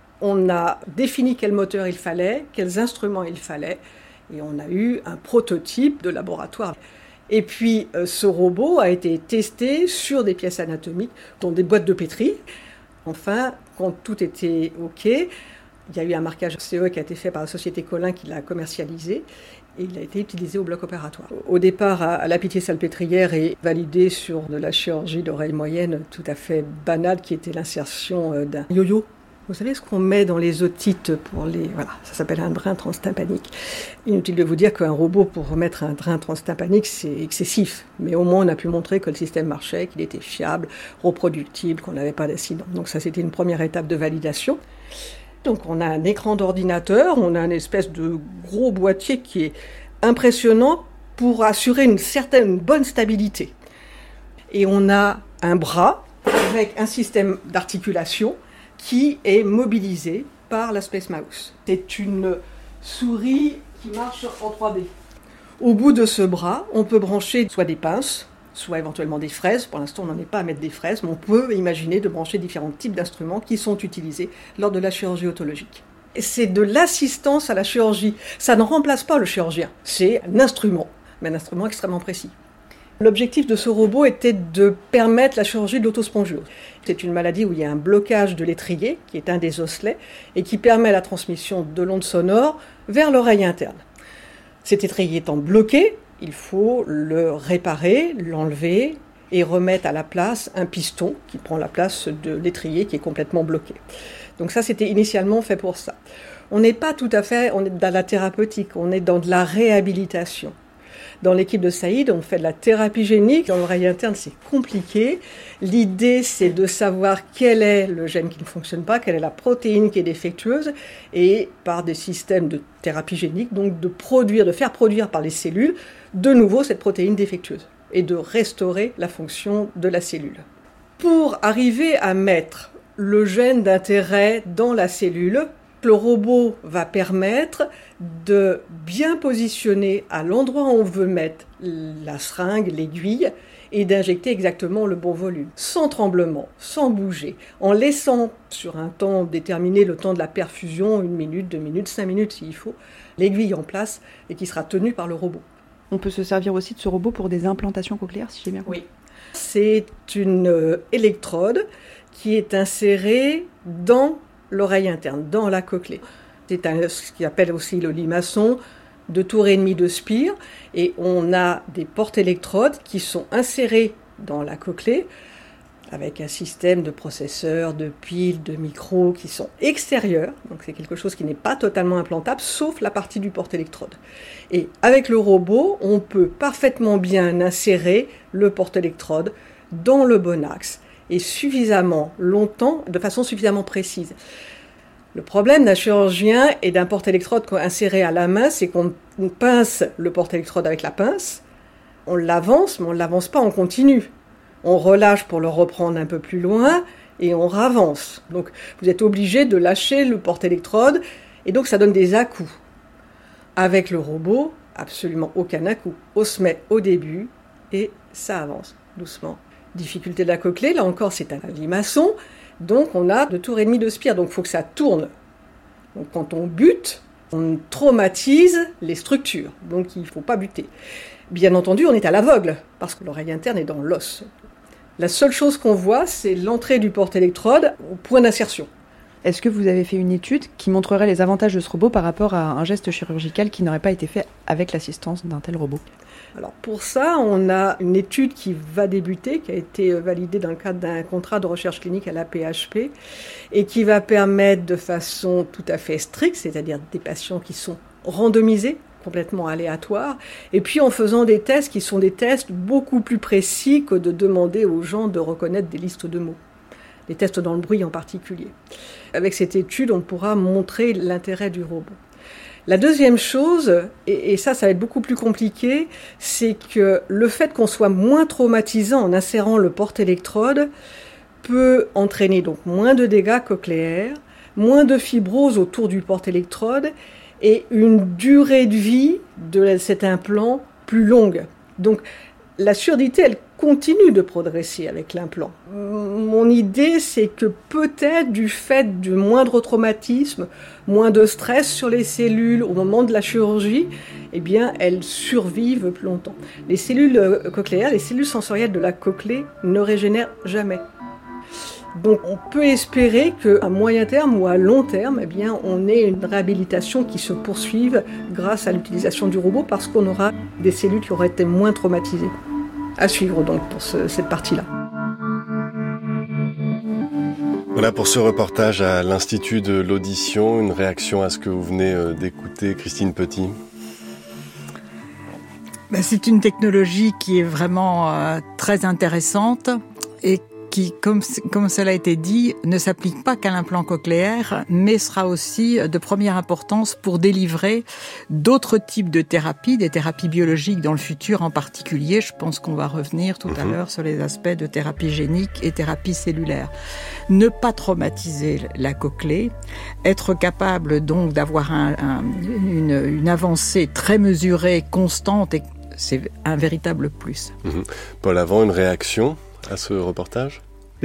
On a défini quel moteur il fallait, quels instruments il fallait, et on a eu un prototype de laboratoire. Et puis ce robot a été testé sur des pièces anatomiques, dont des boîtes de pétri. Enfin, quand tout était OK, il y a eu un marquage CE qui a été fait par la société Collin qui l'a commercialisé et il a été utilisé au bloc opératoire. Au départ, à la Pitié-Salpêtrière et validé sur de la chirurgie d'oreille moyenne tout à fait banale qui était l'insertion d'un yo-yo. Vous savez ce qu'on met dans les otites pour les... Voilà, ça s'appelle un drain transtympanique. Inutile de vous dire qu'un robot pour remettre un drain transtympanique, c'est excessif. Mais au moins, on a pu montrer que le système marchait, qu'il était fiable, reproductible, qu'on n'avait pas d'accident. Donc ça, c'était une première étape de validation. Donc on a un écran d'ordinateur, on a une espèce de gros boîtier qui est impressionnant pour assurer une bonne stabilité. Et on a un bras avec un système d'articulation qui est mobilisé par la Space Mouse. C'est une souris qui marche en 3D. Au bout de ce bras, on peut brancher soit des pinces, soit éventuellement des fraises. Pour l'instant, on n'en est pas à mettre des fraises, mais on peut imaginer de brancher différents types d'instruments qui sont utilisés lors de la chirurgie otologique. Et c'est de l'assistance à la chirurgie. Ça ne remplace pas le chirurgien. C'est un instrument, mais un instrument extrêmement précis. L'objectif de ce robot était de permettre la chirurgie de l'autospongiose. C'est une maladie où il y a un blocage de l'étrier, qui est un des osselets, et qui permet la transmission de l'onde sonore vers l'oreille interne. Cet étrier étant bloqué, il faut le réparer, l'enlever et remettre à la place un piston qui prend la place de l'étrier qui est complètement bloqué. Donc ça, c'était initialement fait pour ça. On n'est pas tout à fait, on est dans la thérapeutique, on est dans de la réhabilitation. Dans l'équipe de Saïd, on fait de la thérapie génique. Dans l'oreille interne, c'est compliqué. L'idée, c'est de savoir quel est le gène qui ne fonctionne pas, quelle est la protéine qui est défectueuse, et par des systèmes de thérapie génique, donc de faire produire par les cellules de nouveau cette protéine défectueuse et de restaurer la fonction de la cellule. Pour arriver à mettre le gène d'intérêt dans la cellule, le robot va permettre de bien positionner à l'endroit où on veut mettre la seringue, l'aiguille, et d'injecter exactement le bon volume, sans tremblement, sans bouger, en laissant sur un temps déterminé le temps de la perfusion, 1 minute, 2 minutes, 5 minutes s'il faut, l'aiguille en place et qui sera tenue par le robot. On peut se servir aussi de ce robot pour des implantations cochléaires, si j'ai bien compris. Oui. C'est une électrode qui est inséré dans l'oreille interne, dans la cochlée. C'est ce qu'on appelle aussi le limaçon, 2 tours et demi de spire, et on a des portes-électrodes qui sont insérées dans la cochlée avec un système de processeurs, de piles, de micros qui sont extérieurs, donc c'est quelque chose qui n'est pas totalement implantable, sauf la partie du porte-électrode. Et avec le robot, on peut parfaitement bien insérer le porte-électrode dans le bon axe, et suffisamment longtemps, de façon suffisamment précise. Le problème d'un chirurgien et d'un porte-électrode inséré à la main, c'est qu'on pince le porte-électrode avec la pince, on l'avance, mais on ne l'avance pas en continu. On relâche pour le reprendre un peu plus loin et on ravance. Donc vous êtes obligé de lâcher le porte-électrode et donc ça donne des à-coups. Avec le robot, absolument aucun à-coup. On se met au début et ça avance doucement. Difficulté de la cochlée, là encore c'est un limaçon. Donc on a 2 tours et demi de spire, donc il faut que ça tourne. Donc quand on bute, on traumatise les structures, donc il ne faut pas buter. Bien entendu, on est à l'aveugle, parce que l'oreille interne est dans l'os. La seule chose qu'on voit, c'est l'entrée du porte-électrode au point d'insertion. Est-ce que vous avez fait une étude qui montrerait les avantages de ce robot par rapport à un geste chirurgical qui n'aurait pas été fait avec l'assistance d'un tel robot ? Alors pour ça, on a une étude qui va débuter, qui a été validée dans le cadre d'un contrat de recherche clinique à la PHP et qui va permettre de façon tout à fait stricte, c'est-à-dire des patients qui sont randomisés, complètement aléatoires, et puis en faisant des tests qui sont des tests beaucoup plus précis que de demander aux gens de reconnaître des listes de mots. Des tests dans le bruit en particulier. Avec cette étude, on pourra montrer l'intérêt du robot. La deuxième chose, et ça va être beaucoup plus compliqué, c'est que le fait qu'on soit moins traumatisant en insérant le porte-électrode peut entraîner donc moins de dégâts cochléaires, moins de fibrose autour du porte-électrode et une durée de vie de cet implant plus longue. Donc la surdité, elle continue de progresser avec l'implant. Mon idée, c'est que peut-être du fait du moindre traumatisme, moins de stress sur les cellules au moment de la chirurgie, eh bien, elles survivent plus longtemps. Les cellules cochléaires, les cellules sensorielles de la cochlée ne régénèrent jamais. Donc on peut espérer qu'à moyen terme ou à long terme, eh bien, on ait une réhabilitation qui se poursuive grâce à l'utilisation du robot parce qu'on aura des cellules qui auraient été moins traumatisées. À suivre donc pour cette partie-là. Voilà pour ce reportage à l'Institut de l'audition. Une réaction à ce que vous venez d'écouter, Christine Petit? C'est une technologie qui est vraiment très intéressante et qui, comme cela a été dit, ne s'applique pas qu'à l'implant cochléaire, mais sera aussi de première importance pour délivrer d'autres types de thérapies, des thérapies biologiques dans le futur en particulier. Je pense qu'on va revenir tout à l'heure sur les aspects de thérapie génique et thérapie cellulaire. Ne pas traumatiser la cochlée, être capable donc d'avoir une avancée très mesurée, constante, et c'est un véritable plus. Paul Avant, une réaction à ce reportage?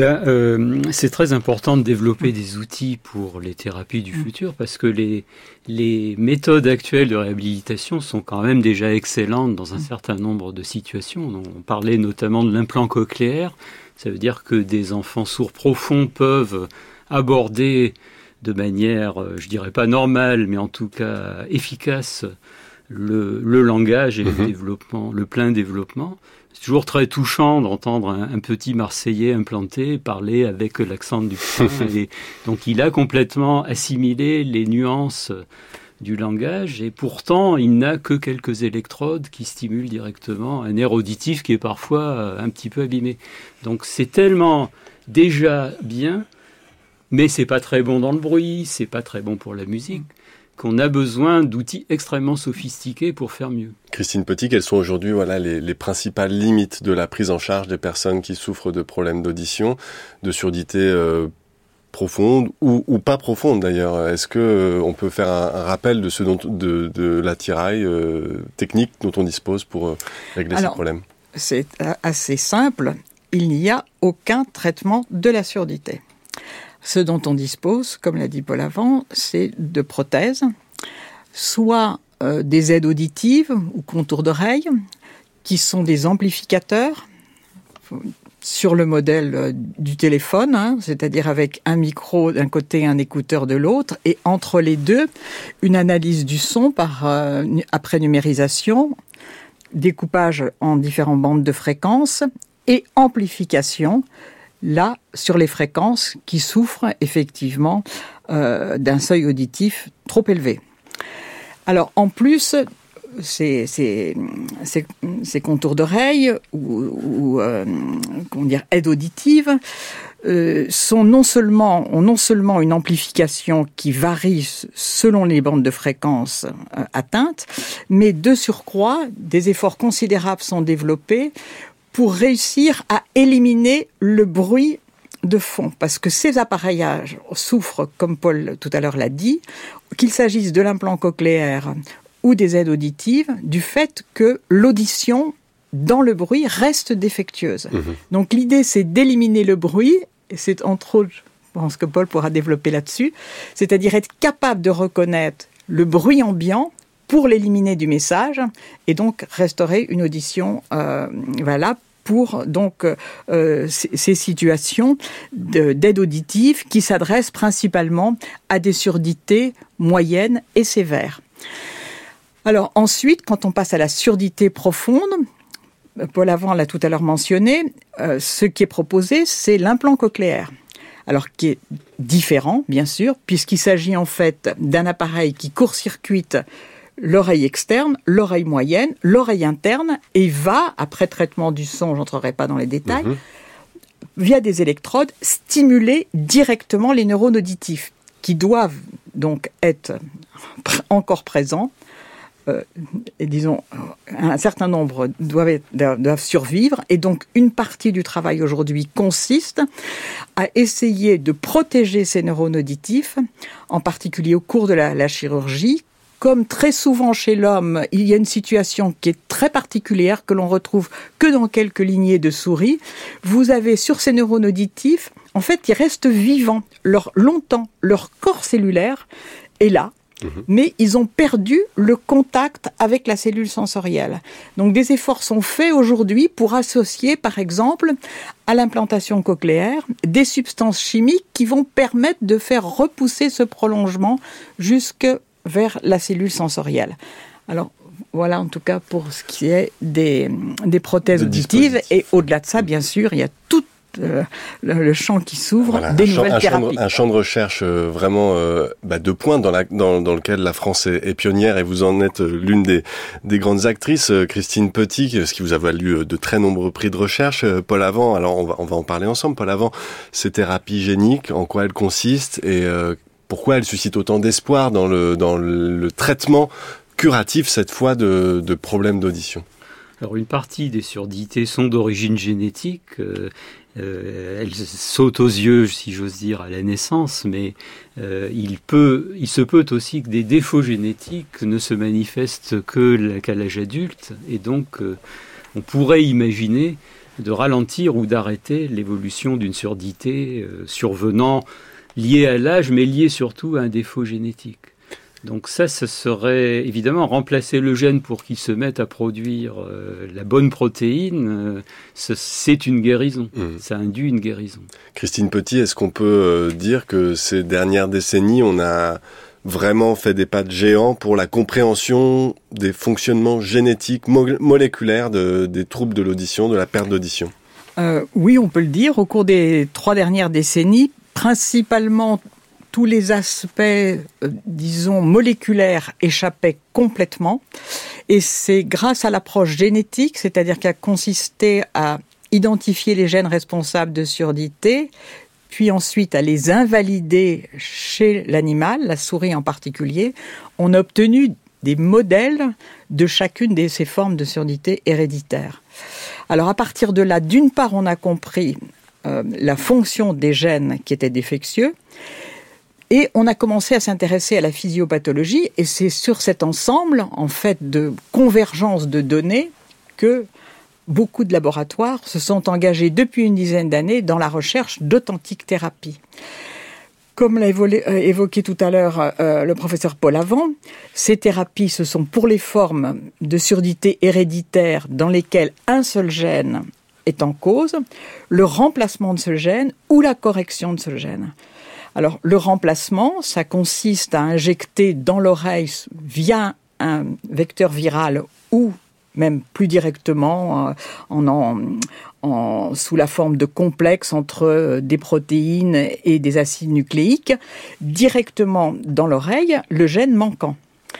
C'est très important de développer des outils pour les thérapies du futur parce que les méthodes actuelles de réhabilitation sont quand même déjà excellentes dans un certain nombre de situations. On parlait notamment de l'implant cochléaire. Ça veut dire que des enfants sourds profonds peuvent aborder de manière, je dirais pas normale, mais en tout cas efficace, le langage et le développement, le plein développement. C'est toujours très touchant d'entendre un petit Marseillais implanté parler avec l'accent du point. Et donc il a complètement assimilé les nuances du langage et pourtant il n'a que quelques électrodes qui stimulent directement un nerf auditif qui est parfois un petit peu abîmé. Donc c'est tellement déjà bien, mais c'est pas très bon dans le bruit, c'est pas très bon pour la musique, qu'on a besoin d'outils extrêmement sophistiqués pour faire mieux. Christine Petit, quelles sont aujourd'hui les principales limites de la prise en charge des personnes qui souffrent de problèmes d'audition, de surdité profonde ou pas profonde d'ailleurs? Est-ce que on peut faire un rappel de ce de l'attirail technique dont on dispose pour régler ces problèmes? C'est assez simple. Il n'y a aucun traitement de la surdité. Ce dont on dispose, comme l'a dit Paul Avant, c'est de prothèses, soit des aides auditives ou contours d'oreille, qui sont des amplificateurs. sur le modèle du téléphone, c'est-à-dire avec un micro d'un côté et un écouteur de l'autre, et entre les deux, une analyse du son après numérisation, découpage en différentes bandes de fréquences et amplification, là, sur les fréquences qui souffrent effectivement d'un seuil auditif trop élevé. Alors, en plus, ces contours d'oreille ou comment dire, aide auditive ont non seulement une amplification qui varie selon les bandes de fréquences atteintes, mais de surcroît, des efforts considérables sont développés pour réussir à éliminer le bruit de fond, parce que ces appareillages souffrent, comme Paul tout à l'heure l'a dit, qu'il s'agisse de l'implant cochléaire ou des aides auditives, du fait que l'audition dans le bruit reste défectueuse. Donc l'idée, c'est d'éliminer le bruit, et c'est entre autres, je pense que Paul pourra développer là-dessus, c'est-à-dire être capable de reconnaître le bruit ambiant pour l'éliminer du message, et donc restaurer une audition pour donc ces situations d'aide auditive qui s'adressent principalement à des surdité moyennes et sévères. Alors ensuite, quand on passe à la surdité profonde, Paul Avant l'a tout à l'heure mentionné, ce qui est proposé, c'est l'implant cochléaire. Alors qui est différent, bien sûr, puisqu'il s'agit en fait d'un appareil qui court-circuite l'oreille externe, l'oreille moyenne, l'oreille interne, et va, après traitement du son, j'entrerai pas dans les détails, via des électrodes, stimuler directement les neurones auditifs, qui doivent donc être encore présents, et disons, un certain nombre doivent survivre, et donc une partie du travail aujourd'hui consiste à essayer de protéger ces neurones auditifs, en particulier au cours de la chirurgie. Comme très souvent chez l'homme, il y a une situation qui est très particulière, que l'on retrouve que dans quelques lignées de souris. Vous avez sur ces neurones auditifs, en fait, ils restent vivants longtemps. Leur corps cellulaire est là, mais ils ont perdu le contact avec la cellule sensorielle. Donc des efforts sont faits aujourd'hui pour associer, par exemple, à l'implantation cochléaire, des substances chimiques qui vont permettre de faire repousser ce prolongement jusque vers la cellule sensorielle. Alors, voilà en tout cas pour ce qui est des prothèses auditives. Et au-delà de ça, bien sûr, il y a tout le champ qui s'ouvre des nouvelles thérapies. Un champ de recherche vraiment de pointe dans lequel la France est pionnière, et vous en êtes l'une des grandes actrices, Christine Petit, ce qui vous a valu de très nombreux prix de recherche. Paul Avant, alors on va en parler ensemble. Paul Avant, ces thérapies géniques, en quoi elles consistent et pourquoi elles suscitent autant d'espoir dans le traitement curatif, cette fois, de problèmes d'audition? Alors, une partie des surdités sont d'origine génétique. Elles sautent aux yeux, si j'ose dire, à la naissance, mais il se peut aussi que des défauts génétiques ne se manifestent qu'à l'âge adulte, et donc on pourrait imaginer de ralentir ou d'arrêter l'évolution d'une surdité survenant liée à l'âge, mais liée surtout à un défaut génétique. Donc ça, ce serait évidemment remplacer le gène pour qu'il se mette à produire la bonne protéine. C'est une guérison. Ça induit une guérison. Christine Petit, est-ce qu'on peut dire que ces dernières décennies, on a vraiment fait des pas de géant pour la compréhension des fonctionnements génétiques, moléculaires des troubles de l'audition, de la perte d'audition? Oui, on peut le dire. Au cours des 3 dernières décennies, principalement tous les aspects, disons, moléculaires échappaient complètement. Et c'est grâce à l'approche génétique, c'est-à-dire qui a consisté à identifier les gènes responsables de surdité, puis ensuite à les invalider chez l'animal, la souris en particulier, on a obtenu des modèles de chacune de ces formes de surdité héréditaire. Alors à partir de là, d'une part, on a compris la fonction des gènes qui étaient défectueux, et on a commencé à s'intéresser à la physiopathologie, et c'est sur cet ensemble, en fait, de convergence de données que beaucoup de laboratoires se sont engagés depuis une dizaine d'années dans la recherche d'authentiques thérapies. Comme l'a évoqué tout à l'heure le professeur Paul Avant, ces thérapies, ce sont pour les formes de surdité héréditaire dans lesquelles un seul gène est en cause, le remplacement de ce gène ou la correction de ce gène. Alors, le remplacement, ça consiste à injecter dans l'oreille via un vecteur viral ou même plus directement sous la forme de complexes entre des protéines et des acides nucléiques, directement dans l'oreille, le gène manquant.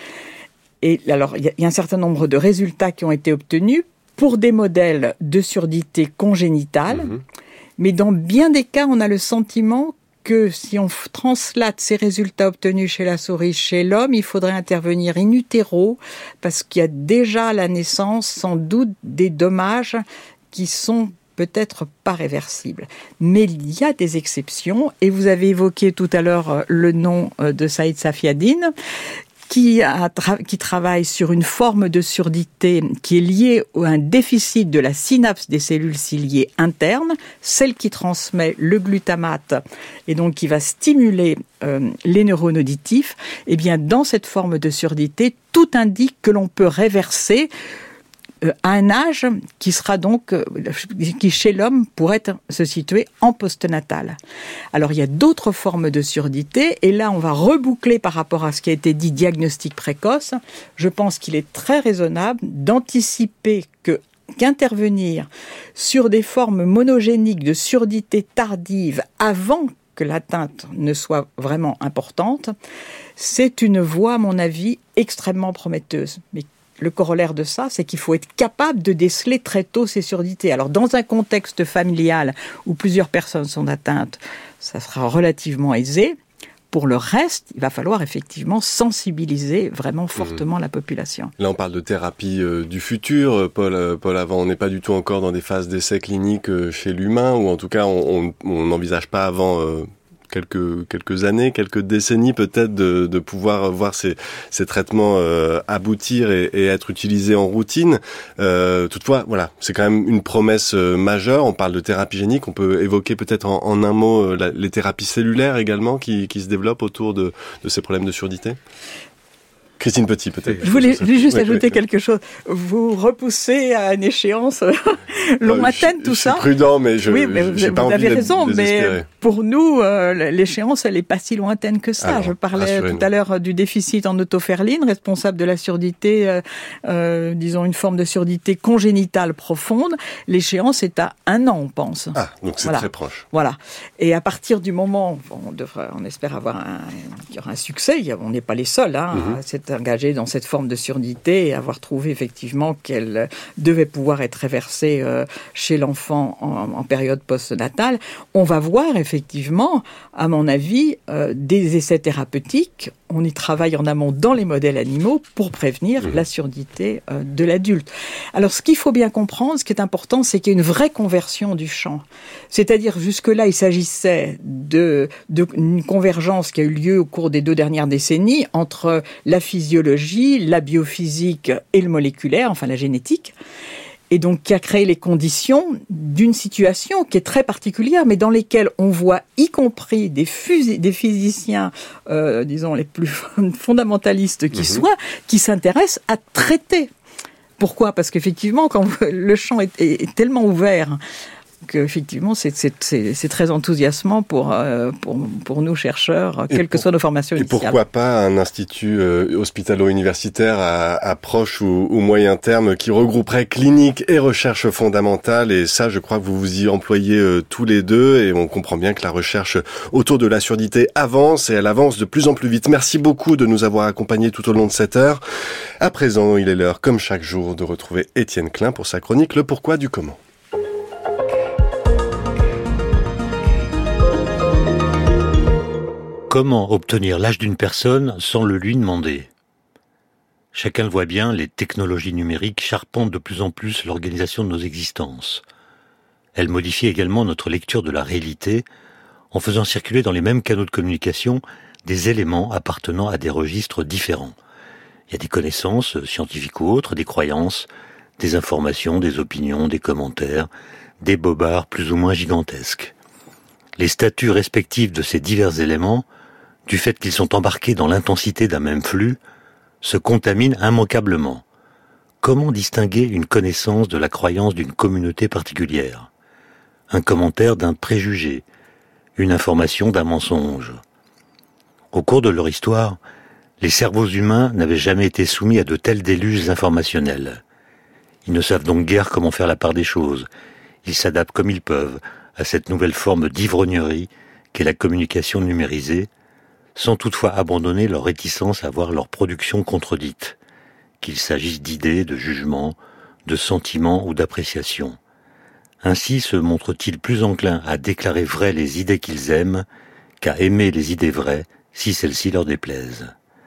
Et alors, il y a un certain nombre de résultats qui ont été obtenus pour des modèles de surdité congénitale, mais dans bien des cas, on a le sentiment que si on translate ces résultats obtenus chez la souris, chez l'homme, il faudrait intervenir in utero, parce qu'il y a déjà à la naissance, sans doute, des dommages qui sont peut-être pas réversibles. Mais il y a des exceptions, et vous avez évoqué tout à l'heure le nom de Saïd Safiadine, qui travaille sur une forme de surdité qui est liée à un déficit de la synapse des cellules ciliées internes, celle qui transmet le glutamate et donc qui va stimuler les neurones auditifs. Eh bien, dans cette forme de surdité, tout indique que l'on peut réverser à un âge qui sera donc, qui chez l'homme pourrait se situer en postnatal. Alors il y a d'autres formes de surdité, et là on va reboucler par rapport à ce qui a été dit diagnostic précoce. Je pense qu'il est très raisonnable d'anticiper qu'intervenir sur des formes monogéniques de surdité tardive avant que l'atteinte ne soit vraiment importante, c'est une voie, à mon avis, extrêmement prometteuse. Mais le corollaire de ça, c'est qu'il faut être capable de déceler très tôt ces surdités. Alors, dans un contexte familial où plusieurs personnes sont atteintes, ça sera relativement aisé. Pour le reste, il va falloir effectivement sensibiliser vraiment fortement la population. Là, on parle de thérapie du futur, Paul Avant. On n'est pas du tout encore dans des phases d'essais cliniques chez l'humain, ou en tout cas, on n'envisage pas avant quelques années, quelques décennies peut-être de pouvoir voir ces traitements aboutir et être utilisés en routine. Toutefois, voilà, c'est quand même une promesse majeure. On parle de thérapie génique. On peut évoquer peut-être en un mot les thérapies cellulaires également qui se développent autour de ces problèmes de surdité. Christine Petit, peut-être. Je voulais juste ajouter quelque chose. Vous repoussez à une échéance lointaine tout ça. Je suis prudent, mais vous avez raison. Mais pour nous, l'échéance, elle est pas si lointaine que ça. Alors, je parlais tout à l'heure du déficit en autoferline, responsable de la surdité, disons une forme de surdité congénitale profonde. L'échéance est à 1 an, on pense. Ah, donc c'est très proche. Voilà. Et à partir du moment, on espère qu'il y aura un succès. On n'est pas les seuls, à s'être engagés dans cette forme de surdité et avoir trouvé effectivement qu'elle devait pouvoir être réversée chez l'enfant en période postnatale. On va voir effectivement, à mon avis, des essais thérapeutiques. On y travaille en amont dans les modèles animaux pour prévenir la surdité de l'adulte. Alors, ce qu'il faut bien comprendre, ce qui est important, c'est qu'il y a une vraie conversion du champ. C'est-à-dire, jusque-là, il s'agissait d'une convergence qui a eu lieu au cours des 2 dernières décennies entre la physiologie, la biophysique et le moléculaire, enfin la génétique. Et donc qui a créé les conditions d'une situation qui est très particulière, mais dans lesquelles on voit, y compris des physiciens, disons les plus fondamentalistes qui soient, qui s'intéressent à traiter. Pourquoi ? Parce qu'effectivement, quand le champ est tellement ouvert, qu'effectivement, c'est très enthousiasmant pour nous chercheurs, quelles que soient nos formations initiales. Et pourquoi pas un institut hospitalo-universitaire à proche ou moyen terme qui regrouperait clinique et recherche fondamentale, et ça, je crois que vous vous y employez tous les deux, et on comprend bien que la recherche autour de la surdité avance, et elle avance de plus en plus vite. Merci beaucoup de nous avoir accompagnés tout au long de cette heure. À présent, il est l'heure, comme chaque jour, de retrouver Étienne Klein pour sa chronique Le Pourquoi du Comment. Comment obtenir l'âge d'une personne sans le lui demander ? Chacun le voit bien, les technologies numériques charpentent de plus en plus l'organisation de nos existences. Elles modifient également notre lecture de la réalité en faisant circuler dans les mêmes canaux de communication des éléments appartenant à des registres différents. Il y a des connaissances, scientifiques ou autres, des croyances, des informations, des opinions, des commentaires, des bobards plus ou moins gigantesques. Les statuts respectifs de ces divers éléments, du fait qu'ils sont embarqués dans l'intensité d'un même flux, se contaminent immanquablement. comment distinguer une connaissance de la croyance d'une communauté particulière, un commentaire d'un préjugé, une information d'un mensonge? Au cours de leur histoire, les cerveaux humains n'avaient jamais été soumis à de tels déluges informationnels. Ils ne savent donc guère comment faire la part des choses. Ils s'adaptent comme ils peuvent à cette nouvelle forme d'ivrognerie qu'est la communication numérisée, sans toutefois abandonner leur réticence à voir leur production contredite, qu'il s'agisse d'idées, de jugements, de sentiments ou d'appréciations. Ainsi se montrent-ils plus enclins à déclarer vraies les idées qu'ils aiment qu'à aimer les idées vraies si celles-ci leur déplaisent.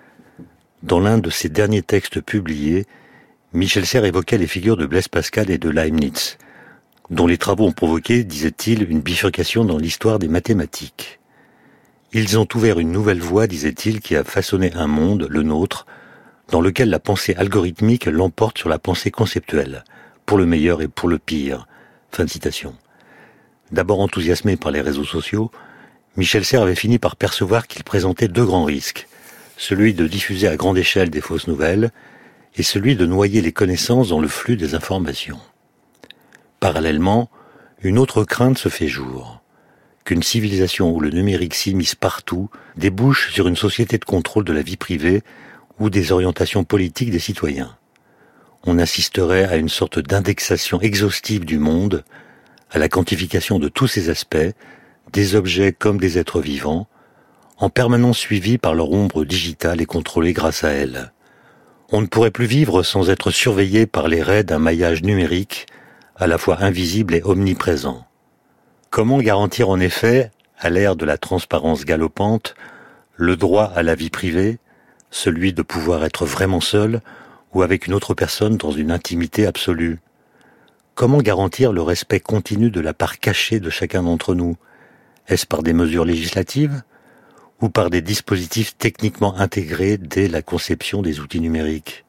Dans l'un de ses derniers textes publiés, Michel Serres évoquait les figures de Blaise Pascal et de Leibniz, dont les travaux ont provoqué, disait-il, une bifurcation dans l'histoire des mathématiques. Ils ont ouvert une nouvelle voie, disait-il, qui a façonné un monde, le nôtre, dans lequel la pensée algorithmique l'emporte sur la pensée conceptuelle, pour le meilleur et pour le pire. Fin de citation. D'abord enthousiasmé par les réseaux sociaux, Michel Serres avait fini par percevoir qu'il présentait deux grands risques, celui de diffuser à grande échelle des fausses nouvelles et celui de noyer les connaissances dans le flux des informations. Parallèlement, une autre crainte se fait jour, qu'une civilisation où le numérique s'immisce partout débouche sur une société de contrôle de la vie privée ou des orientations politiques des citoyens. On assisterait à une sorte d'indexation exhaustive du monde, à la quantification de tous ses aspects, des objets comme des êtres vivants, en permanence suivis par leur ombre digitale et contrôlée grâce à elle. On ne pourrait plus vivre sans être surveillé par les raies d'un maillage numérique à la fois invisible et omniprésent. Comment garantir en effet, à l'ère de la transparence galopante, le droit à la vie privée, celui de pouvoir être vraiment seul ou avec une autre personne dans une intimité absolue? Comment garantir le respect continu de la part cachée de chacun d'entre nous? Est-ce par des mesures législatives ou par des dispositifs techniquement intégrés dès la conception des outils numériques?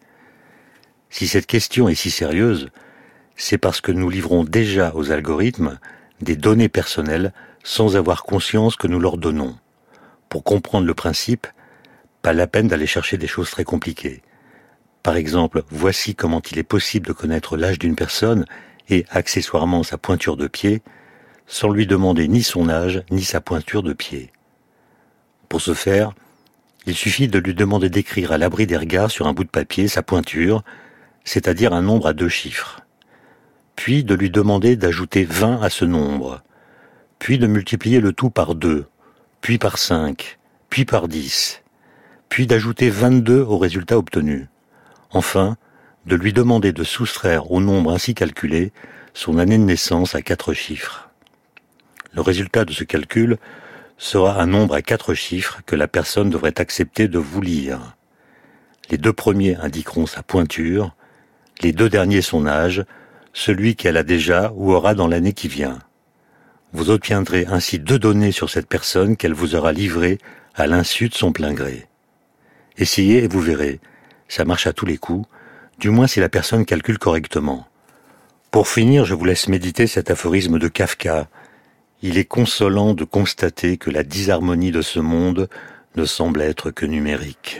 Si cette question est si sérieuse, c'est parce que nous livrons déjà aux algorithmes des données personnelles sans avoir conscience que nous leur donnons. Pour comprendre le principe, pas la peine d'aller chercher des choses très compliquées. Par exemple, voici comment il est possible de connaître l'âge d'une personne et, accessoirement, sa pointure de pied, sans lui demander ni son âge ni sa pointure de pied. Pour ce faire, il suffit de lui demander d'écrire à l'abri des regards sur un bout de papier sa pointure, c'est-à-dire un nombre à 2 chiffres. Puis de lui demander d'ajouter 20 à ce nombre, puis de multiplier le tout par 2, puis par 5, puis par 10, puis d'ajouter 22 au résultat obtenu. Enfin, de lui demander de soustraire au nombre ainsi calculé son année de naissance à 4 chiffres. Le résultat de ce calcul sera un nombre à 4 chiffres que la personne devrait accepter de vous lire. Les 2 premiers indiqueront sa pointure, les 2 derniers son âge, celui qu'elle a déjà ou aura dans l'année qui vient. Vous obtiendrez ainsi 2 données sur cette personne qu'elle vous aura livrée à l'insu de son plein gré. Essayez et vous verrez, ça marche à tous les coups, du moins si la personne calcule correctement. Pour finir, je vous laisse méditer cet aphorisme de Kafka. Il est consolant de constater que la disharmonie de ce monde ne semble être que numérique.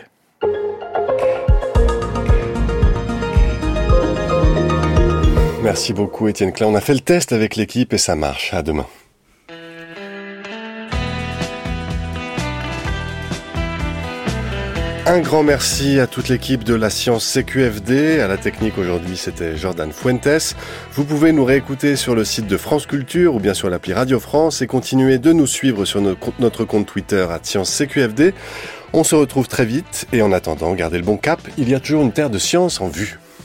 Merci beaucoup Étienne Klein. On a fait le test avec l'équipe et ça marche. À demain. Un grand merci à toute l'équipe de la Science CQFD. À la technique aujourd'hui, c'était Jordan Fuentes. Vous pouvez nous réécouter sur le site de France Culture ou bien sur l'appli Radio France et continuer de nous suivre sur notre compte Twitter @ScienceCQFD. On se retrouve très vite et en attendant, gardez le bon cap. Il y a toujours une terre de science en vue.